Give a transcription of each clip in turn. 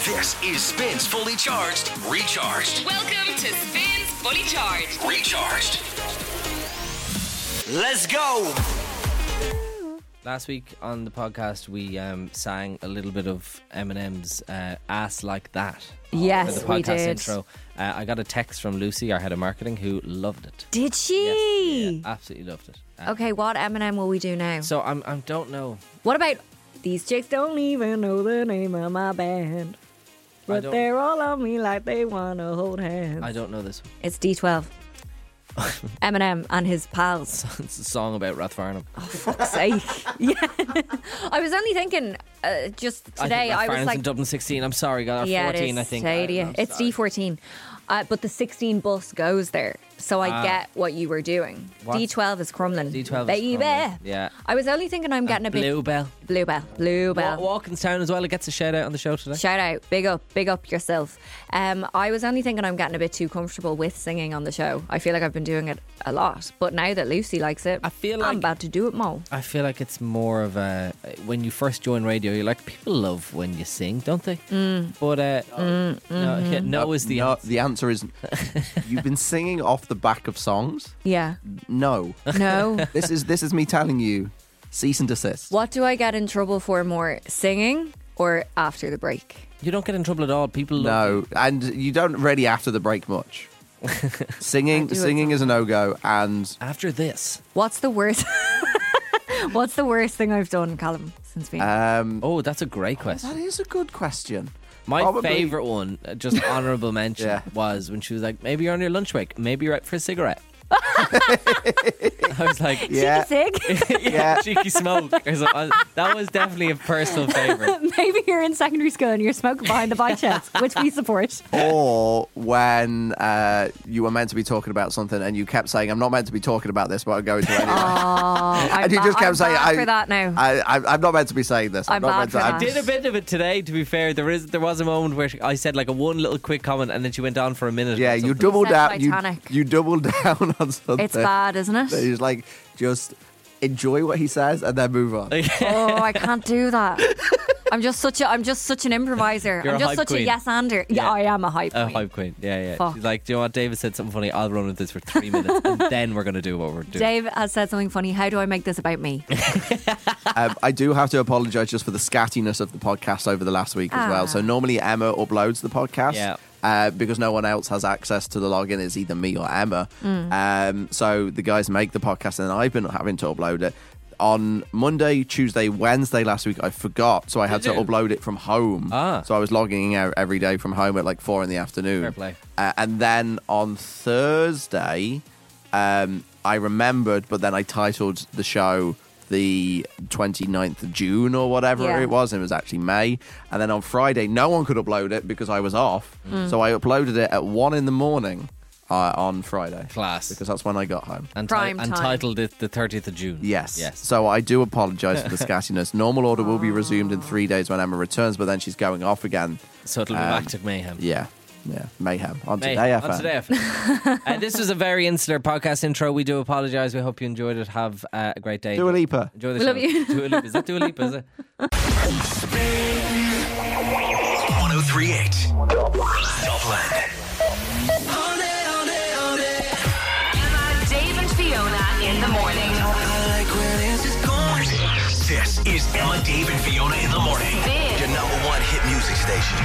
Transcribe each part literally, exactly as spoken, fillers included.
This is Spins Fully Charged, Recharged. Welcome to Spins Fully Charged, Recharged. Let's go. Last week on the podcast, we um, sang a little bit of Eminem's uh, Ass Like That. Yes, for the we podcast did. intro. Uh, I got a text from Lucy, our head of marketing, who loved it. Did she? Yes, yeah, absolutely loved it. Uh, Okay, what Eminem will we do now? So I'm, I don't know. What about these chicks don't even know the name of my band, but don't- they're all on me like they want to hold hands. I don't know this one. It's D twelve. Eminem and his pals. It's a song about Rathfarnham. Oh, fuck's sake. Yeah. I was only thinking uh, just today, I, I, think was Rathfarnham's like, in Dublin sixteen. I'm sorry, God. yeah, fourteen, it I is. think. Say I to you. don't know, It's sorry. D fourteen. Uh, but the sixteen bus goes there. So I Ah. get what you were doing. What's- D twelve is Crumlin. D twelve is Baby. Crumlin, yeah. I was only thinking I'm getting a bit. Bluebell. Bluebell. Bluebell. Wa- Walkinstown as well. It gets a shout out on the show today. Shout out, big up, big up yourself. Um, I was only thinking I'm getting a bit too comfortable with singing on the show. I feel like I've been doing it a lot, but now that Lucy likes it, I feel I'm like- about to do it more. I feel like it's more of a when you first join radio, you're like, people love when you sing, don't they? Mm. But uh, Mm, no, mm-hmm. yeah, no is the no, answer. the answer is you've been singing off the back of songs. Yeah, No, no. this is this is me telling you, cease and desist. What do I get in trouble for more, singing or after the break? You don't get in trouble at all. People love you. No, and you don't really after the break much. I Singing, do it singing is a no go, and After this, What's the worst? What's the worst thing I've done, Callum, since being? um, oh, that's a great question. that is a good question. My Probably- favourite one, uh, just honourable mention, Yeah. was when she was like, maybe you're on your lunch break, maybe you're out for a cigarette. I was like, Yeah, Sig? yeah. cheeky smoke. Or something. That was definitely a personal favourite. Maybe you're in secondary school and you're smoking behind the bike sheds, which we support. Or when uh, you were meant to be talking about something and you kept saying, "I'm not meant to be talking about this, but I'm going to anyway." Oh, I'm and you ba- just kept I'm saying, bad I, for that now. I, I, I'm not meant to be saying this. I'm not bad meant for to, that. I'm- Did a bit of it today, to be fair. There is there was a moment where she, I said like a one little quick comment and then she went on for a minute. Yeah, or you something. doubled said down. You, Titanic. you doubled down on something. It's bad, isn't it? He's like, just enjoy what he says and then move on. Oh, I can't do that. I'm just such a I'm just such an improviser. You're I'm a just hype such queen. a yes-ander. Yeah, Yeah. I am a hype A queen. hype queen. Yeah, yeah. Fuck. She's like, do you know what? David said something funny. I'll run with this for three minutes and then we're going to do what we're doing. Dave has said something funny. How do I make this about me? um, I do have to apologise just for the scattiness of the podcast over the last week as Ah. well. So normally Emma uploads the podcast. Yeah. Uh, because no one else has access to the login, it's either me or Emma. Mm. Um, so the guys make the podcast, and I've been having to upload it. On Monday, Tuesday, Wednesday last week, I forgot, so I had to Did you? upload it from home. Ah. So I was logging out every day from home at like four in the afternoon. Fair play. Uh, and then on Thursday, um, I remembered, but then I titled the show the twenty-ninth of June or whatever Yeah. it was, and it was actually May. And then on Friday, no one could upload it because I was off. Mm. So I uploaded it at one in the morning uh, on Friday. Class. Because that's when I got home. And, Prime and time. titled it the thirtieth of June. Yes. Yes. So I do apologise for the scattiness. Normal order will be resumed in three days when Emma returns, but then she's going off again. So it'll be Um, back to mayhem. Yeah. Yeah. Mayhem. On Mayhem. Today F M. On Today F M. uh, this was a very insular podcast intro. We do apologise. We hope you enjoyed it. Have uh, a great day. Dua Lipa. Enjoy the We show. love you. Dua Lipa. Is that Dua Lipa, is it? one oh three point eight Dublin. Emma, Dave and Fiona in the morning. This is Emma, Dave, and Fiona in the morning. Spin. Your number one hit music station.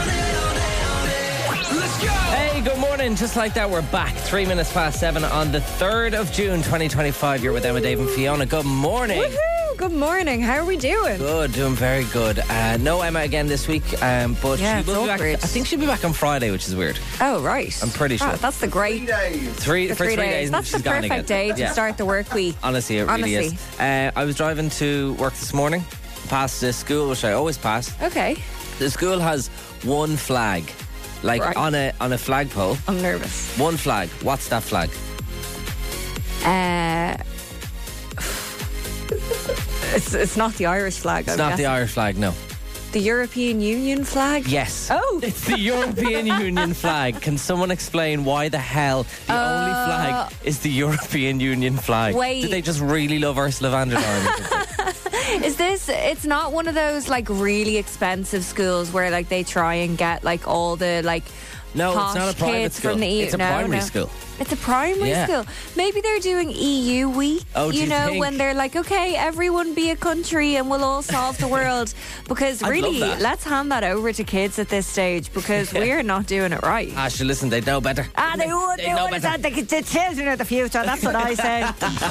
Let's go. Hey, good morning. Just like that, we're back. Three minutes past seven on the third of June, twenty twenty-five. You're with Emma, Dave, and Fiona. Good morning. Woohoo! Good morning. How are we doing? Good, doing very good. Uh, no Emma again this week, um, but Yeah, she will it's be back. awkward. I think she'll be back on Friday, which is weird. Oh, right. I'm pretty sure. Ah, that's the great Three the for three, three days. days. and That's she's the gone perfect again. day to Yeah. start the work week. Honestly, it really Honestly. is. Uh, I was driving to work this morning, past the school, which I always pass. Okay. The school has one flag, like Right. on a on a flagpole. I'm nervous. One flag. What's that flag? Uh, it's, it's not the Irish flag. It's not the Irish flag, no. The European Union flag? Yes. Oh. It's the European Union flag. Can someone explain why the hell the only flag is the European Union flag? Wait. Did they just really love Ursula von der Leyen? Is this, it's not one of those like really expensive schools where like they try and get like all the like No, it's posh not a private kids school. from the E- It's a no, primary no. school. It's a primary Yeah. school. Maybe they're doing E U week. Oh, do you you know, think? when they're like, okay, everyone be a country and we'll all solve the world. Because I'd really, love that. let's hand that over to kids at this stage because we're not doing it right. Ash, listen, they know better. Ah, they would. They They know would. better. The, the children of the future. That's what I say.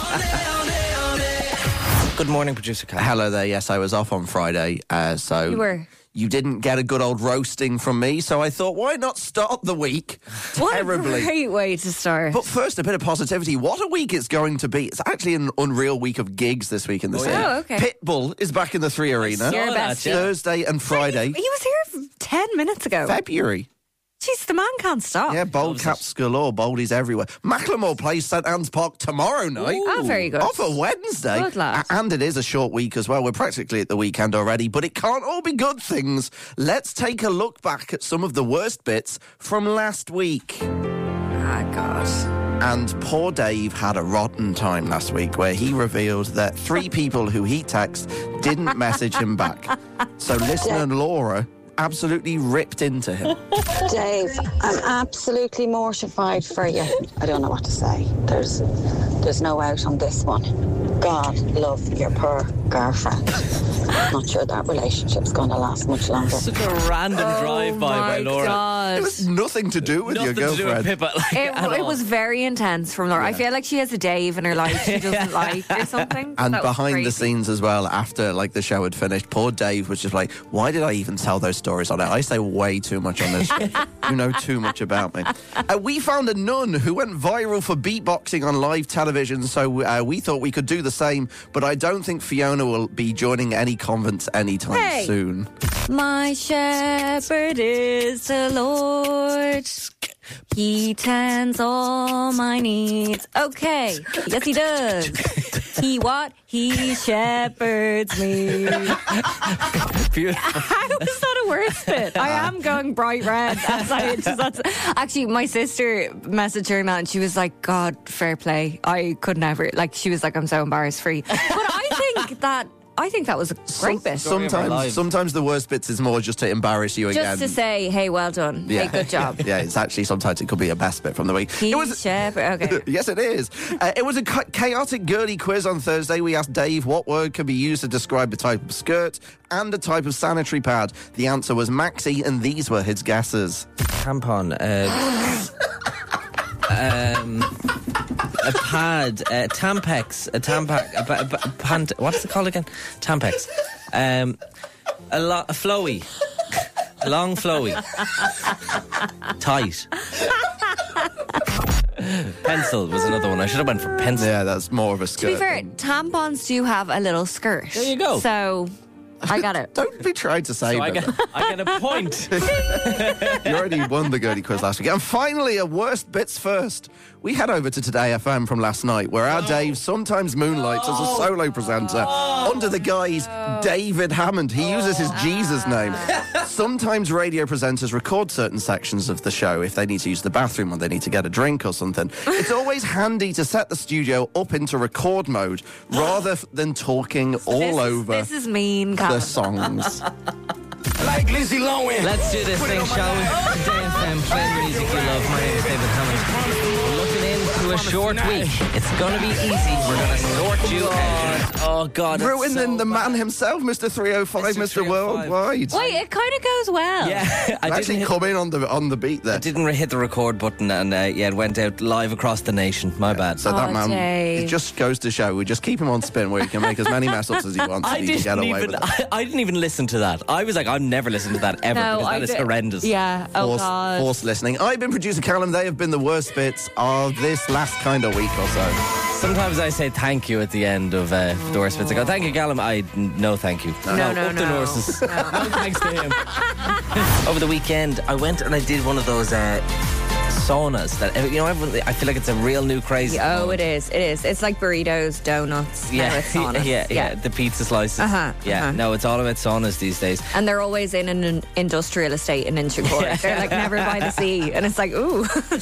Good morning, producer Cal. Hello there. Yes, I was off on Friday, uh, so You were. you didn't get a good old roasting from me. So I thought, why not start the week What terribly? a great way to start. But first, a bit of positivity. What a week it's going to be. It's actually an unreal week of gigs this week in the Oh, city. yeah. Oh, okay. Pitbull is back in the Three Arena. Your saw best. that, yeah. Thursday and Friday. He was here ten minutes ago. February. Jeez, the man can't stop. Yeah, bold caps galore, boldies everywhere. Macklemore plays St Anne's Park tomorrow night. Oh, very good. Off a Wednesday. Good lad. A- And it is a short week as well. We're practically at the weekend already, but it can't all be good things. Let's take a look back at some of the worst bits from last week. Ah, God. And poor Dave had a rotten time last week where he revealed that three people who he texted didn't message him back. So listener Laura absolutely ripped into him. Dave, I'm absolutely mortified for you. I don't know what to say. There's there's no out on this one. God love your poor girlfriend. Not sure that relationship's going to last much longer. Such a random Oh drive-by by my Laura. God. It was nothing to do with Nothing your to do girlfriend. with Pippa. Like, It, at it all. was very intense from Laura. I feel like she has a Dave in her life she doesn't like or something. And That was behind the crazy. scenes as well, after like the show had finished, poor Dave was just like, "Why did I even tell those stories on it? I say way too much on this. You know too much about me." Uh, we found a nun who went viral for beatboxing on live television, so uh, we thought we could do the same. But I don't think Fiona will be joining any convents anytime Hey. soon. My shepherd is the Lord. He tends all my needs. Okay. Yes, he does. He what? He shepherds me. Beautiful. How is that a worse bit? I am going bright red. That's, I, just, that's actually my sister messaged her that and she was like, "God, fair play. I could never." Like she was like, "I'm so embarrassed free." But I think that I think that was a great bit. Story of our Sometimes, lives. sometimes the worst bits is more just to embarrass you again. Just to say, "Hey, well done. Hey, good job." Yeah, it's actually sometimes it could be a best bit from the week. He It was shepherd. Okay. Yes, it is. Uh, it was a cha- chaotic girly quiz on Thursday. We asked Dave what word can be used to describe a type of skirt and a type of sanitary pad. The answer was maxi, and these were his guesses. Tampon. Uh, um, a pad. A Tampex. A Tampax. A, ba- a, ba- a pant. What's it called again? Tampex. Um, a lot. A flowy. A long flowy. Tight. Pencil was another one. I should have went for pencil. Yeah, that's more of a skirt. To be fair, tampons do have a little skirt. There you go. So I got it. Don't be trying to say So I that. get, I get a point. You already won the girly quiz last week. And finally, a worst bits first. We head over to Today F M from last night, where our Dave sometimes moonlights as a solo presenter under the guise David Hammond. He uses his Jesus name. Sometimes radio presenters record certain sections of the show if they need to use the bathroom or they need to get a drink or something. It's always handy to set the studio up into record mode rather f- than talking all This is- over This is mean, the Callum. songs. Like Lindsay Lohan. Let's do this thing, shall we? Today F M, play the music you love. My name is David Hammond. We're looking into a short week. It's going to be easy. We're going to sort you out. Oh, God. it's Ruining so the man bad. himself, Mister three oh five, Mister Mister three oh five. Worldwide. Wait, it kind of goes well. Yeah. I I didn't actually hit, come in on the on the beat there. I didn't hit the record button and, uh, yeah, it went out live across the nation. My bad. So that Oh, man, Dave. it just goes to show we just keep him on spin where he can make as many mess ups as he wants I and he can get didn't away even. with it. I, I didn't even listen to that. I was like, I've never listened to that ever No, because I that is did- horrendous. Yeah. Oh, Forced, God. forced listening. I've been producer Callum. They have been the worst bits of this last kind of week or so. Sometimes I say thank you at the end of uh, the worst bits. I go, thank you, Callum. I no, thank you. No, no, up the no. nurses. No thanks to him. Over the weekend, I went and I did one of those uh, saunas that you know. Everyone, I feel like it's a real new craze. at the Oh, moment. it is. It is. It's like burritos, donuts. Now Yeah, it's saunas. yeah, yeah, The pizza slices. Uh-huh, yeah, uh-huh. no, it's all about saunas these days. And they're always in an industrial estate in Inchicore. They're like never by the sea. And it's like, ooh,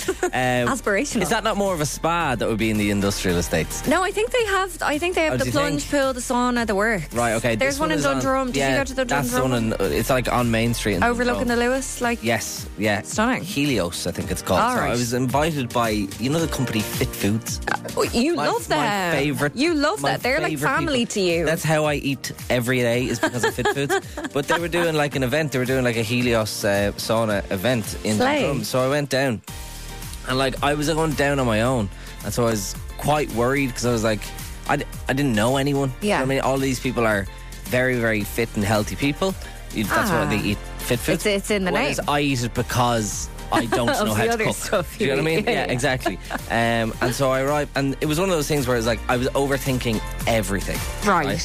Um, aspirational. Is that not more of a spa that would be in the industrial estates? No, I think they have. I think they have Oh, the do you plunge think? pool, the sauna, the works. Right, okay. There's this one, in is on- Dundrum. Did yeah, you go to the Dundrum? That's the one. In, it's like on Main Street. In Overlooking Dundrum. the Lewis, like Yes, yeah. Stunning. Helios, I think it's called. All So right. I was invited by, you know, the company Fit Foods. Oh, you My- love my them. favourite- You love my that. They're like favourite family people. to you. That's how I eat every day, is because of Fit Foods. But they were doing like an event. They were doing like a Helios uh, sauna event in Slay. Dundrum. So I went down, and like I was going down on my own, and so I was quite worried because I was like, I, d- I didn't know anyone. You know Yeah. what I mean, all these people are very, very fit and healthy people. You- That's Ah. why they eat Fit Foods. It's- it's in the Whereas name. I eat it because I don't Of know the how to other cook. stuff Do you know you what I mean? eat. Yeah, Yeah. exactly. Um, and so I arrived, and it was one of those things where it's like I was overthinking everything. right.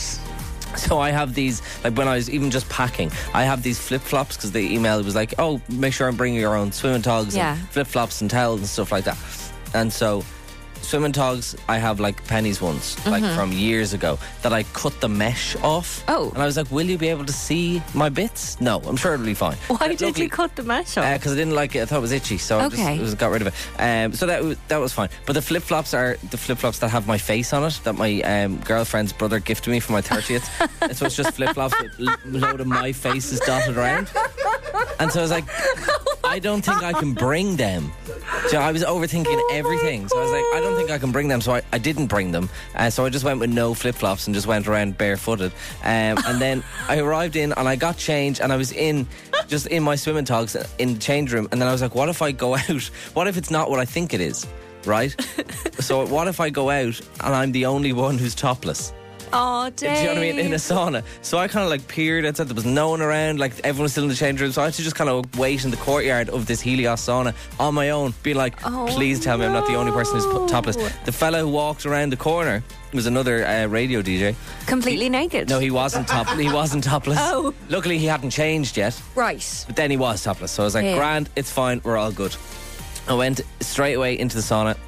So I have these, like when I was even just packing, I have these flip flops because the email was like, oh, make sure I'm bringing your own swimming togs Yeah. and flip flops and towels and stuff like that. And so swimming togs, I have like Penny's ones, like from years ago, that I cut the mesh off. Mm-hmm. Oh. And I was like, will you be able to see my bits? No, I'm sure it'll be fine. Why did you cut the mesh off? Because I didn't like it. I thought it was itchy, so I Okay. just, just got rid of it. Um, so that was, that was fine. But the flip flops are the flip flops that have my face on it, that my um, girlfriend's brother gifted me for my thirtieth. And so it's just flip flops with a load of my faces dotted around. And so I was like, I don't think I can bring them. So I was overthinking Oh everything. So I was like, I don't think I can bring them. So I, I didn't bring them. Uh, so I just went with no flip flops and just went around barefooted. Um, and then I arrived in and I got changed and I was in just in my swimming togs in the change room. And then I was like, what if I go out? What if it's not what I think it is? Right? So what if I go out and I'm the only one who's topless? Oh, Do you know what I mean? In a sauna. So I kind of like peered outside. There was no one around. Like everyone was still in the change room. So I had to just kind of wait in the courtyard of this Helios sauna on my own, being like, Oh, please tell me I'm not the only person who's put no. topless. The fella who walked around the corner was another uh, radio D J. Completely naked. No, he wasn't top. He wasn't topless. Oh. Luckily, he hadn't changed yet. Right. But then he was topless. So I was like, Yeah. grand, it's fine, we're all good. I went straight away into the sauna.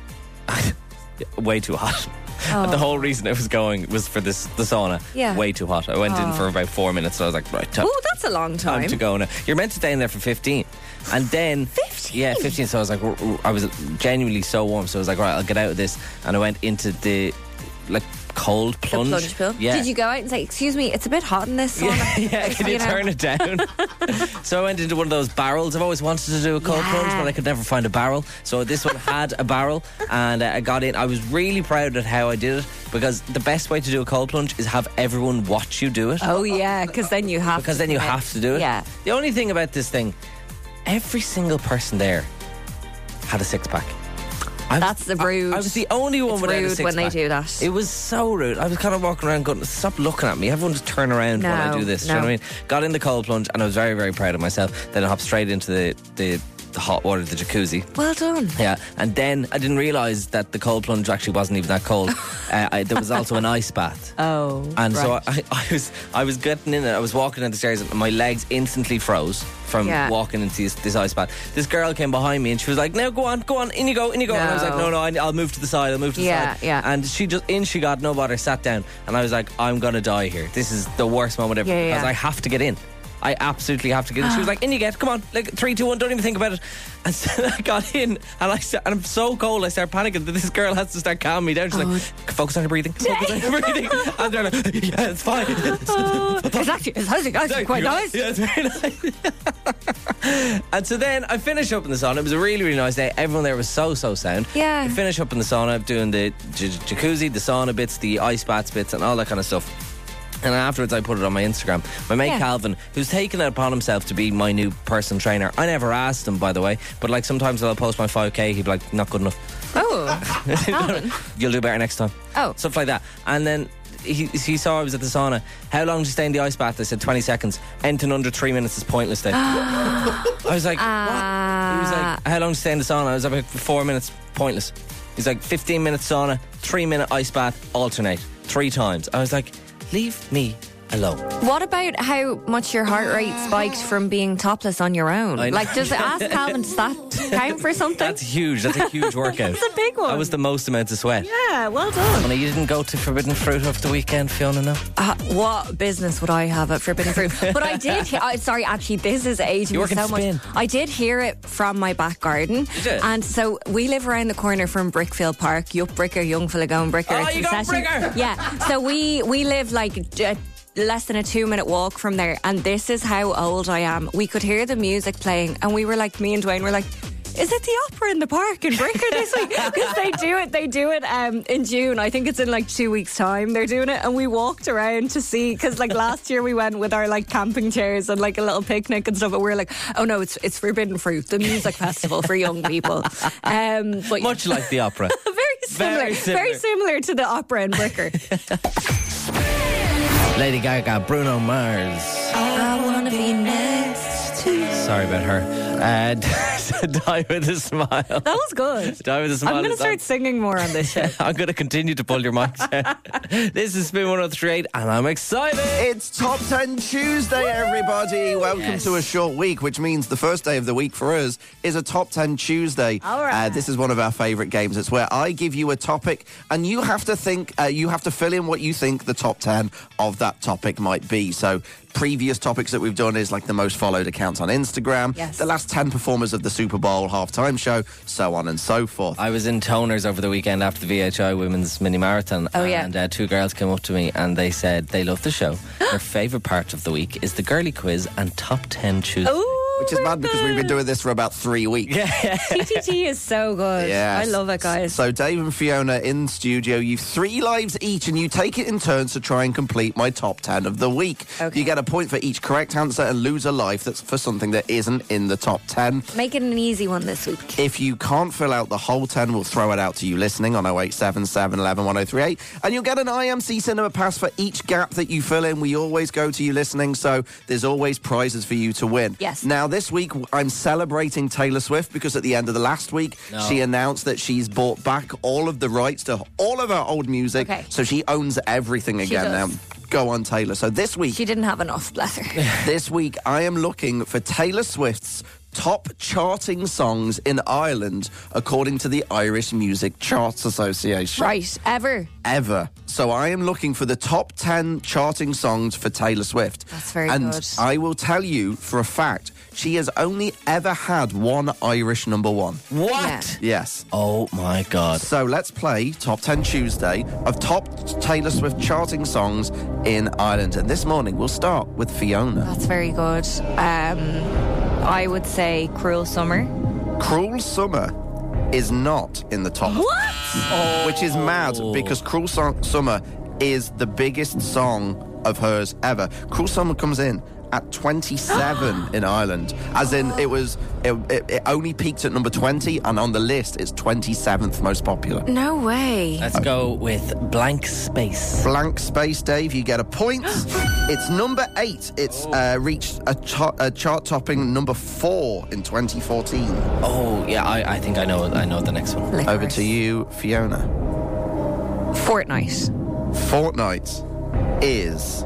Way too hot. Oh. The whole reason I was going was for this the sauna. Yeah. Way too hot. I went in Oh. for about four minutes. So I was like, right, time, Oh, that's a long time. time to go now. You're meant to stay in there for fifteen, and then fifteen? Yeah, fifteen. So I was like, r- r- I was genuinely so warm. So I was like, right, I'll get out of this, and I went into the like cold The plunge. plunge pool. Yeah. Did you go out and say, excuse me, it's a bit hot in this sauna? Yeah, yeah, Like, can you, know? turn it down? So I went into one of those barrels. I've always wanted to do a cold Yeah. plunge, but I could never find a barrel. So this one had a barrel, and uh, I got in. I was really proud at how I did it, because the best way to do a cold plunge is have everyone watch you do it. Oh, yeah, because then you have Because to then you commit. have to do it. Yeah. The only thing about this thing, every single person there had a six pack. I That's the rude. I, I was the only one It's without a rude six when they pack. do that. It was so rude. I was kind of walking around going, stop looking at me. Everyone just turn around when I No, do this. Do you no. know what I mean? Got in the cold plunge and I was very, very proud of myself. Then I hopped straight into the, the, the hot water, the jacuzzi. Well done. Yeah, and then I didn't realise that the cold plunge actually wasn't even that cold. uh, I, there was also an ice bath. Oh, And so right. I, I was I was getting in it. I was walking down the stairs and my legs instantly froze from Yeah. walking into this, this ice bath. This girl came behind me and she was like, "No, go on, go on, in you go, in you go." And I was like, No. "No, no, I, I'll move to the side. I'll move to the Yeah, side." yeah. And she just in she got, no bother, sat down, and I was like, "I'm gonna die here. This is the worst moment ever Yeah, yeah, because yeah. I have to get in." I absolutely have to get in. She was like, "In you get, come on, like three, two, one, don't even think about it." And so I got in, and I sta- and I'm so cold, I start panicking that this girl has to start calming me down. She's Oh. like, "Focus on your breathing, focus on your breathing," and they're like, "Yeah, it's fine." Oh, it's actually, it's actually, actually quite nice. Yeah, it's very nice. And so then I finished up in the sauna. It was a really, really nice day. Everyone there was so, so sound. Yeah. I finished up in the sauna, doing the j- jacuzzi, the sauna bits, the ice baths bits, and all that kind of stuff. And afterwards I put it on my Instagram. My mate Yeah. Calvin, who's taken it upon himself to be my new personal trainer. I never asked him, by the way, but like sometimes I'll post my five K, he'd be like, "Not good enough." Oh, Calvin. "You'll do better next time." Oh. Stuff like that. And then he, he saw I was at the sauna. "How long did you stay in the ice bath?" I said twenty seconds. Anything under three minutes is pointless then. I was like, what? He was like, "How long did you stay in the sauna?" I was like, four minutes, pointless. He's like, fifteen minutes sauna, three minute ice bath, alternate, three times. I was like, leave me Hello. What about how much your heart rate spiked from being topless on your own? I know. Like, does ask Calvin, does that count for something? That's huge. That's a huge workout. That's a big one. That was the most amount of sweat. Yeah, well done. Honey, you didn't go to Forbidden Fruit over the weekend, Fiona, no? Uh, what business would I have at Forbidden Fruit? But I did. He- uh, sorry, actually, this is aging You me work in so much. Spin. I did hear it from my back garden, Did you? and so we live around the corner from Brickfield Park. Yup, Bricker, young fella going Bricker. Oh, It's you in going session. Bricker? Yeah. So we we live like. Uh, less than a two minute walk from there, and this is how old I am. We could hear the music playing, and we were like, me and Dwayne were like, is it the opera in the park in Bricker this week? Because they do it, they do it um, in June. I think it's in like two weeks' time. They're doing it, and we walked around to see. Because like last year we went with our like camping chairs and like a little picnic and stuff. And we were like, oh no, it's it's Forbidden Fruit, the music festival for young people. Um, but Much like the opera. very similar, Very similar. very similar to the opera in Bricker. Lady Gaga, Bruno Mars. I wanna be next to you. Sorry about her. Uh, Die with a Smile. That was good. Die with a Smile. I'm going to is start on. singing more on this show. I'm going to continue to pull your mic down. This is Spin one oh three point eight, and I'm excited. It's Top ten Tuesday, everybody. Welcome Yes. to a short week, which means the first day of the week for us is a Top ten Tuesday. All right. Uh, this is one of our favourite games. It's where I give you a topic, and you have to think, uh, you have to fill in what you think the top ten of that topic might be. So previous topics that we've done is like the most followed accounts on Instagram, Yes. the last ten performers of the Super Bowl halftime show, so on and so forth. I was in Toners over the weekend after the V H I Women's Mini Marathon. Oh, yeah. And uh, two girls came up to me and they said they love the show. Their favourite part of the week is the girly quiz and top ten Tuesday. Ooh, Which is mad because we've been doing this for about three weeks. T T T is so good. Yes. I love it, guys. So Dave and Fiona in studio, you've three lives each and you take it in turns to try and complete my top ten of the week. Okay. You get a point for each correct answer and lose a life that's for something that isn't in the top ten. Make it an easy one this week. If you can't fill out the whole ten, we'll throw it out to you listening on oh eight seven seven, eleven, one oh three eight. And you'll get an I M C Cinema Pass for each gap that you fill in. We always go to you listening, so there's always prizes for you to win. Yes. Now, this week, I'm celebrating Taylor Swift because at the end of the last week, No. she announced that she's bought back all of the rights to all of her old music. Okay. So she owns everything She again does. now. Go on, Taylor. So this week, She didn't have enough, bless her. this week, I am looking for Taylor Swift's top charting songs in Ireland, according to the Irish Music Charts Association. Right, ever. Ever. So I am looking for the top ten charting songs for Taylor Swift. That's very and good. I will tell you for a fact, she has only ever had one Irish number one. What? Yes. Oh my God. So let's play Top ten Tuesday of top Taylor Swift charting songs in Ireland. And this morning we'll start with Fiona. That's very good. Um, I would say Cruel Summer. Cruel Summer is not in the top. What? Which is mad because Cruel so- Summer is the biggest song of hers ever. Cruel Summer comes in at twenty-seven in Ireland. As in, it was it, it, it only peaked at number twenty, and on the list, it's twenty-seventh most popular. No way. Let's go with Blank Space. Blank Space, Dave, you get a point. It's number eight. It's uh, reached a, cha- a chart-topping number four in twenty fourteen. Oh yeah, I, I think I know. I know the next one. Licorice. Over to you, Fiona. Fortnite. Fortnite is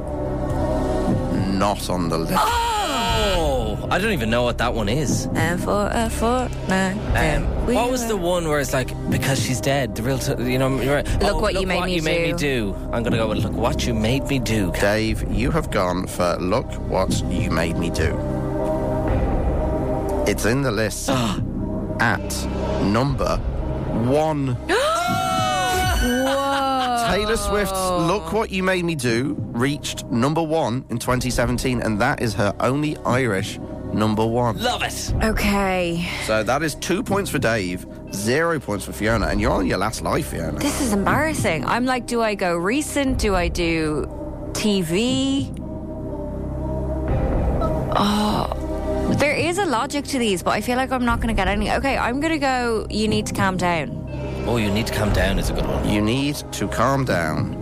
not on the list. Oh, I don't even know what that one is. And for a fortnight. Um, we what was the were- one where it's like because she's dead? The real, t- you know, you're right. Look Oh, what you look made what me you made me do. do. I'm gonna go with look what you made me do. Dave, you have gone for Look What You Made Me Do. It's in the list at number one. Whoa. Taylor Swift's Look What You Made Me Do reached number one in twenty seventeen, and that is her only Irish number one. Love it. Okay. So that is two points for Dave, zero points for Fiona, and you're on your last life, Fiona. This is embarrassing. I'm like, do I go recent? Do I do T V? Oh, there is a logic to these, but I feel like I'm not going to get any. Okay, I'm going to go, You Need to Calm Down. Oh, you need to calm down is a good one. You Need to Calm Down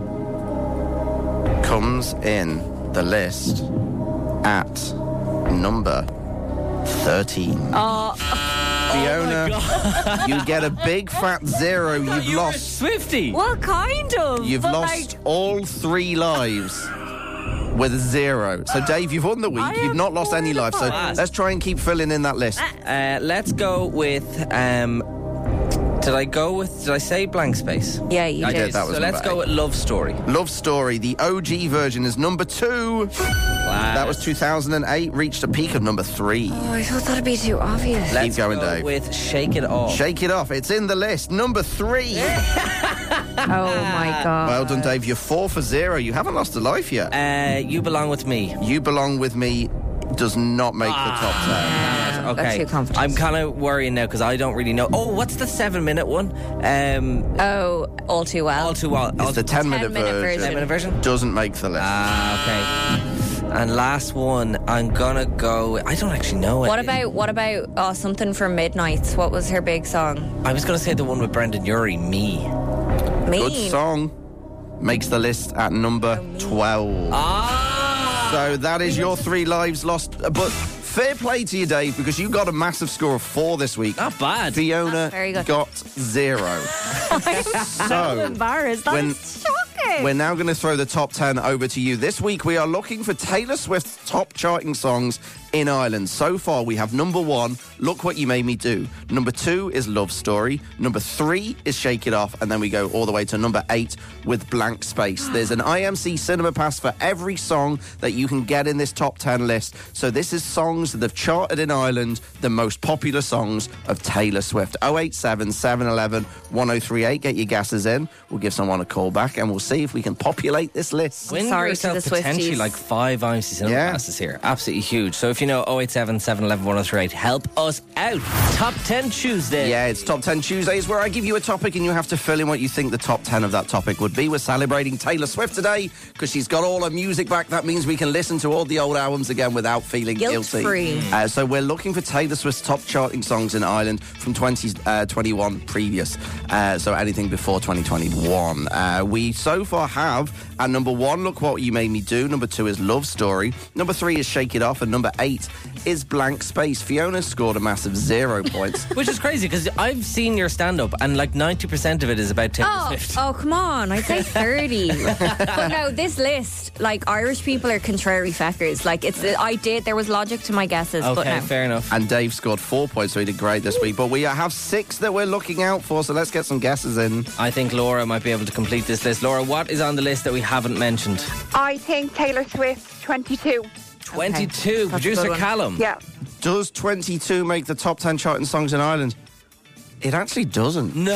comes in the list at number thirteen. Oh, Fiona, you get a big fat zero. You've You were a lost. Swiftie. well, kind of. You've but lost like, all three lives. with a zero. So, Dave, you've won the week. You've not lost any life. So, let's try and keep filling in that list. Uh, let's go with. Um, did I go with? Did I say blank space? Yeah, you I did. did. That was so number let's go eight. with Love Story. Love Story, the O G version, is number two. Class. That was two thousand eight, reached a peak of number three. Oh, I thought that'd be too obvious. Let's Keep going, go Dave. with Shake It Off. Shake It Off, it's in the list. Number three. Oh my god. Well done, Dave. You're four for zero. You haven't lost a life yet. Uh, you Belong With Me. You Belong With Me does not make the top ten. Okay, too confident. I'm kind of worrying now because I don't really know. Oh, what's the seven-minute one? Um, Oh, all too well. all too well. It's the ten-minute ten-minute version. version. ten-minute version. Doesn't make the list. Ah, okay. And last one, I'm gonna go. I don't actually know it. What about what about oh, something for Midnights? What was her big song? I was gonna say the one with Brendan Urie, Me. Mean. Good song. Makes the list at number twelve. Ah. So that is your three lives lost. But fair play to you, Dave, because you got a massive score of four this week. Not bad. Fiona That's very good. got zero. so so embarrassed. That's when- shocking. we're now going to throw the top ten over to you. This week we are looking for Taylor Swift's top charting songs in Ireland. So far we have number one, Look What You Made Me Do. Number two is Love Story. Number three is Shake It Off. And then we go all the way to number eight with Blank Space. There's an I M C Cinema Pass for every song that you can get in this top ten list. So this is songs that have charted in Ireland, the most popular songs of Taylor Swift. oh eight seven, seven one one, one oh three eight. Get your guesses in. We'll give someone a call back and we'll see if we can populate this list. Win Sorry to yourself the potentially Swifties. like five I M C Cinema Yeah. passes here. Absolutely huge. So if you know oh eight seven, seven one one, one oh three eight, help us out. Top ten Tuesday. Yeah, it's Top ten Tuesdays where I give you a topic and you have to fill in what you think the top ten of that topic would be. We're celebrating Taylor Swift today because she's got all her music back. That means we can listen to all the old albums again without feeling guilty. Guilt-free. Uh, so we're looking for Taylor Swift's top charting songs in Ireland from twenty twenty-one previous. Uh, so anything before twenty twenty-one. Uh, we so far have at number one, Look What You Made Me Do. Number two is Love Story. Number three is Shake It Off. And number eight is Blank Space. Fiona scored a massive zero points. Which is crazy because I've seen your stand-up and like ninety percent of it is about Taylor Oh, Swift. oh, come on. I'd say thirty. But no, this list, like, Irish people are contrary feckers. Like, it's, I did, there was logic to my guesses, but Okay, no. fair enough. And Dave scored four points, so he did great this week. But we have six that we're looking out for, so let's get some guesses in. I think Laura might be able to complete this list. Laura, what is on the list that we haven't mentioned? I think Taylor Swift, twenty-two. twenty-two. That's a Producer good one. Callum. Yeah. Does twenty-two make the top ten charting songs in Ireland? It actually doesn't. No.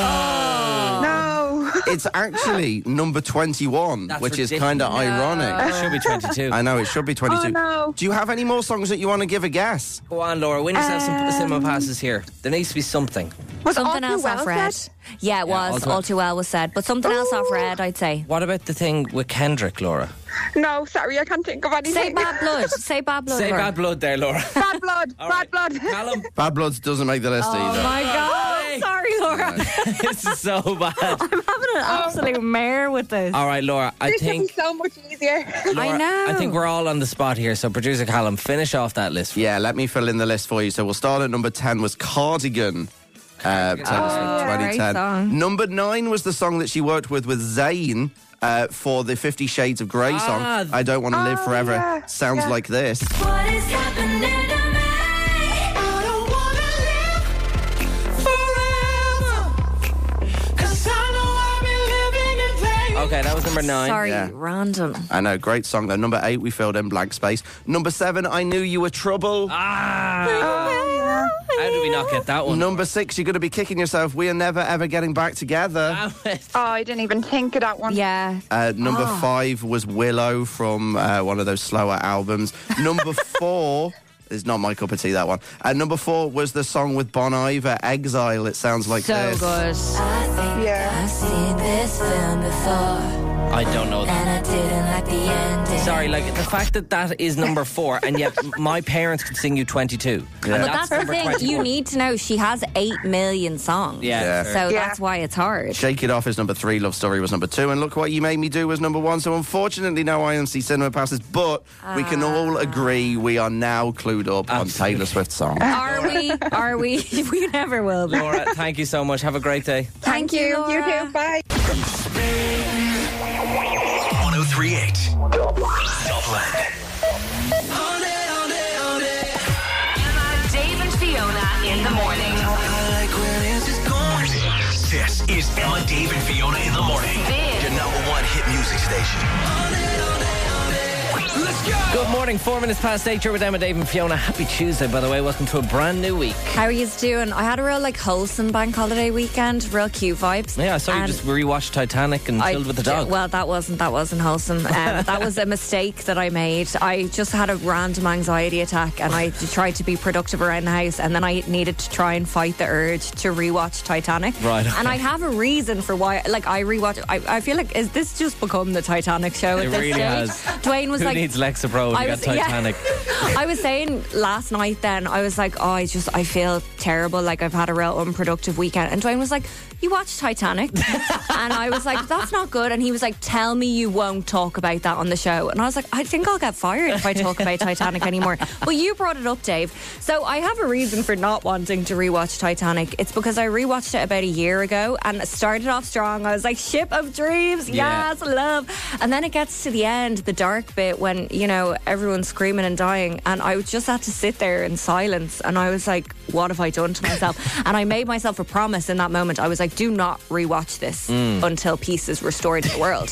No. It's actually number twenty-one, That's which is ridiculous. kind of ironic. It should be twenty-two. I know, it should be twenty-two. Oh, no. Do you have any more songs that you want to give a guess? Go on, Laura. Win yourself some Um, cinema passes here. There needs to be something. Was Something All Too else Well off red. said? Yeah, it Yeah, was. All Too All Well. too well was said. But something else off red, I'd say. What about the thing with Kendrick, Laura? No, sorry, I can't think of anything. Say bad blood. Say bad blood. Say Laura. bad blood there, Laura. Bad blood. All bad right. blood. Callum. Bad Bloods doesn't make the list Oh either. my god. Hey. Sorry, Laura. This is so bad. I'm having an absolute mare with this. All right, Laura. I This would be think. so much easier. Laura, know. I think we're all on the spot here. So, producer Callum, finish off that list. Yeah, let me fill in the list for you. So we'll start at number ten was Cardigan. Uh, Taylor Swift, Oh, twenty ten. great song. Number nine was the song that she worked with with Zayn uh, for the Fifty Shades of Grey song. Ah. I Don't Want to Live Oh, Forever. yeah, Sounds yeah. like this. What is happening to me? I don't wanna live forever. 'Cause I know I've been living in pain. Okay, that was number nine. Sorry, Yeah. random. I know, great song though. Number eight, we filled in Blank Space. Number seven, I Knew You Were Trouble. Ah. How did we not get that one? Number six, you're going to be kicking yourself. We Are Never Ever Getting Back Together. Damn it. Oh, I didn't even think of that one. Yeah. Uh, number Oh. five was Willow from uh, one of those slower albums. Number four is not my cup of tea, that one. And number four was the song with Bon Iver, Exile. It sounds like So this. good. Yeah. I've seen this film before, I don't know that. and I didn't like the ending. Sorry, like the fact that that is number four, and yet my parents could sing you twenty-two. Yeah. And But that's, the number thing. twenty-four. You need to know she has eight million songs. Yeah. Yeah. fair. So Yeah. that's why it's hard. Shake It Off is number three, Love Story was number two, and Look What You Made Me Do was number one. So unfortunately, no I M C Cinema passes, but we can all agree we are now clued up on Absolutely. Taylor Swift's song. Are we? Are we? We never will be. Laura, thank you so much. Have a great day. Thank you. You Laura. too. Bye. one oh three eight. Dublin. Emma, Dave and Fiona in the morning. This is Emma, Dave and Fiona in the morning. Big. Your number one hit music station. Let's go! Good morning, four minutes past eight. You're with Emma, Dave and Fiona. Happy Tuesday, by the way. Welcome to a brand new week. How are you doing? I had a real like wholesome bank holiday weekend, real cute vibes. Yeah, I saw you And just rewatched Titanic and I chilled with the d- dog. Well, that wasn't that wasn't wholesome. Um, that was a mistake that I made. I just had a random anxiety attack, and I tried to be productive around the house, and then I needed to try and fight the urge to rewatch Titanic. Right, okay. And I have a reason for why. Like I rewatch. I, I feel like is this just become the Titanic show at It this really stage? has. Dwayne was Who like, needs Lexapro when I you was- got Titanic? yeah. I was saying last night then, I was like, oh, I just, I feel terrible. Like I've had a real unproductive weekend. And Dwayne was like, you watched Titanic? And I was like, that's not good. And he was like, tell me you won't talk about that on the show. And I was like, I think I'll get fired if I talk about Titanic anymore. But you brought it up, Dave. So I have a reason for not wanting to rewatch Titanic. It's because I rewatched it about a year ago and it started off strong. I was like, ship of dreams, Yeah. yes, love. And then it gets to the end, the dark bit when, you know, everyone's screaming and dying. And I just had to sit there in silence. And I was like, what have I done to myself? And I made myself a promise in that moment. I was like, do not rewatch this until peace is restored in the world.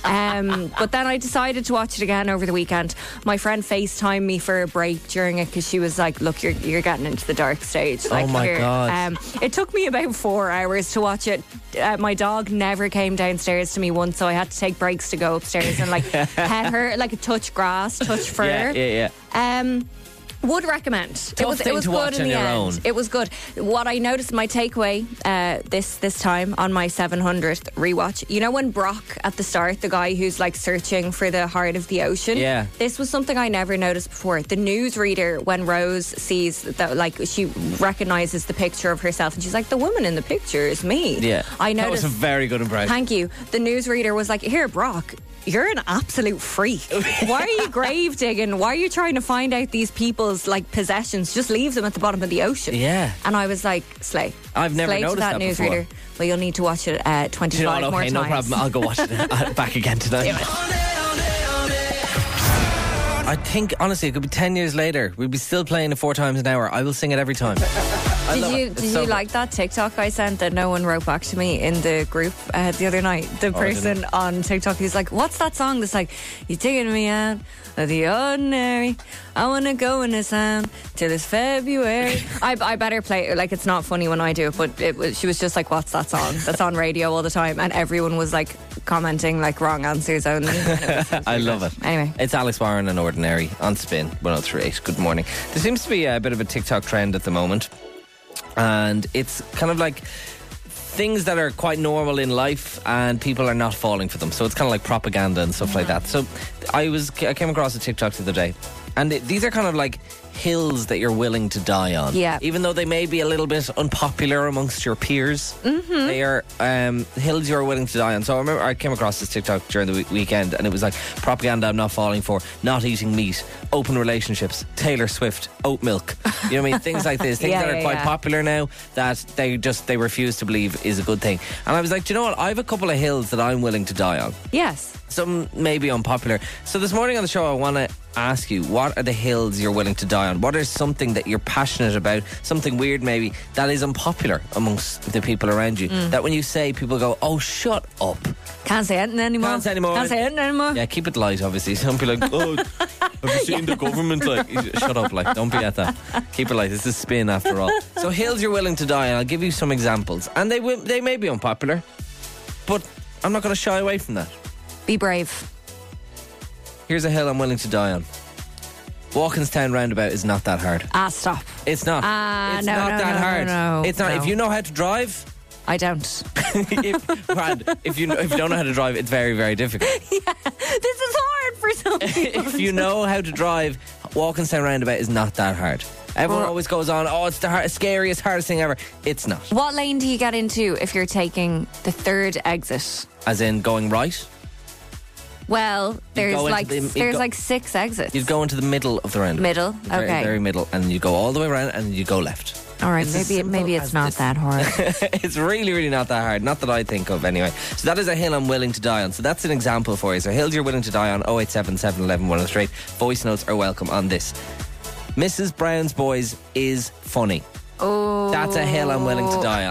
um, but then I decided to watch it again over the weekend. My friend FaceTimed me for a break during it because she was like, look, you're, you're getting into the dark stage. Like, my here. God. Um, it took me about four hours to watch it. Uh, my dog never came downstairs to me once, so I had to take breaks to go upstairs and like pet her, like touch grass, touch fur. Yeah, yeah, yeah. Um, would recommend. it was, thing it was to good watch in on the your end. own. It was good. What I noticed, my takeaway uh, this this time on my seven hundredth rewatch, you know when Brock at the start, the guy who's like searching for the heart of the ocean? Yeah. This was something I never noticed before. The newsreader, when Rose sees that, like she recognises the picture of herself and she's like, the woman in the picture is me. Yeah. I That noticed. was a very good impression. Thank you. The newsreader was like, here, Brock, you're an absolute freak. Why are you grave digging? Why are you trying to find out these people's like possessions? Just leave them at the bottom of the ocean. Yeah. And I was like, slay. I've never slay noticed to that, that before. newsreader. Well, you'll need to watch it uh, Do twenty-five you know what? more Okay, times. no problem. I'll go watch it uh, back again tonight. I think, honestly, it could be ten years later. We'd be still playing it four times an hour. I will sing it every time. I Did love you it. did It's so you good. like that TikTok I sent that no one wrote back to me in the group uh, the other night? The Oh, I person didn't. on TikTok who's like, "What's that song that's like you're taking me out of the ordinary? I wanna go in the sun till it's February." I, I better play it. Like it's not funny when I do it, but it was, she was just like, "What's that song that's on radio all the time?" And everyone was like commenting like wrong answers only. And it was- I love it. Anyway. It's Alex Warren and Ordinary on Spin one oh three point eight. Good morning. There seems to be a bit of a TikTok trend at the moment, and it's kind of like things that are quite normal in life and people are not falling for them. So it's kind of like propaganda and stuff like that. So I was I came across a TikTok the other day, and it, these are kind of like hills that you're willing to die on. Yeah. Even though they may be a little bit unpopular amongst your peers, mm-hmm. they are um, hills you're willing to die on. So I remember I came across this TikTok during the we- weekend, and it was like propaganda I'm not falling for, not eating meat, open relationships, Taylor Swift, oat milk. You know what I mean? Things like this, things Yeah, that are yeah, quite yeah. popular now that they just they refuse to believe is a good thing. And I was like, do you know what? I have a couple of hills that I'm willing to die on. Yes. Some may be unpopular. So this morning on the show, I want to ask you, what are the hills you're willing to die on? What is something that you're passionate about, something weird maybe, that is unpopular amongst the people around you? Mm. That when you say, people go, oh, shut up. Can't say anything anymore. Can't say anymore. Can't say anything anymore. Yeah, keep it light, obviously. Don't be like, oh, have you seen the government? Like, shut up, like, don't be at that. Keep it light. This is Spin after all. So hills you're willing to die on. I'll give you some examples. And they will, they may be unpopular, but I'm not going to shy away from that. Be brave. Here's a hill I'm willing to die on. Walkinstown roundabout is not that hard. Ah, stop. It's not. Ah, it's no, not no, that no, hard. no, no, it's not. no. If you know how to drive, I don't. if, Brad, if you if you don't know how to drive, it's very very difficult. This is hard for some people. If you know how to drive, Walkinstown roundabout is not that hard. Everyone Well- always goes on, oh, it's the hard, scariest, hardest thing ever. It's not. What lane do you get into if you're taking the third exit? As in going right, Well, there's go into like the- you'd there's go- like six exits. you'd go into the middle of the roundabout. Middle? Very, Okay. very middle, and you go all the way around, and you go left. All right, It's as maybe simple maybe as it's not this. that hard. It's really, really not that hard. Not that I think of, anyway. So that is a hill I'm willing to die on. So that's an example for you. So hills you're willing to die on, oh eight seven, seven one one, one oh three eight. Voice notes are welcome on this. Missus Brown's Boys is funny. Oh, That's a hill I'm willing to die on.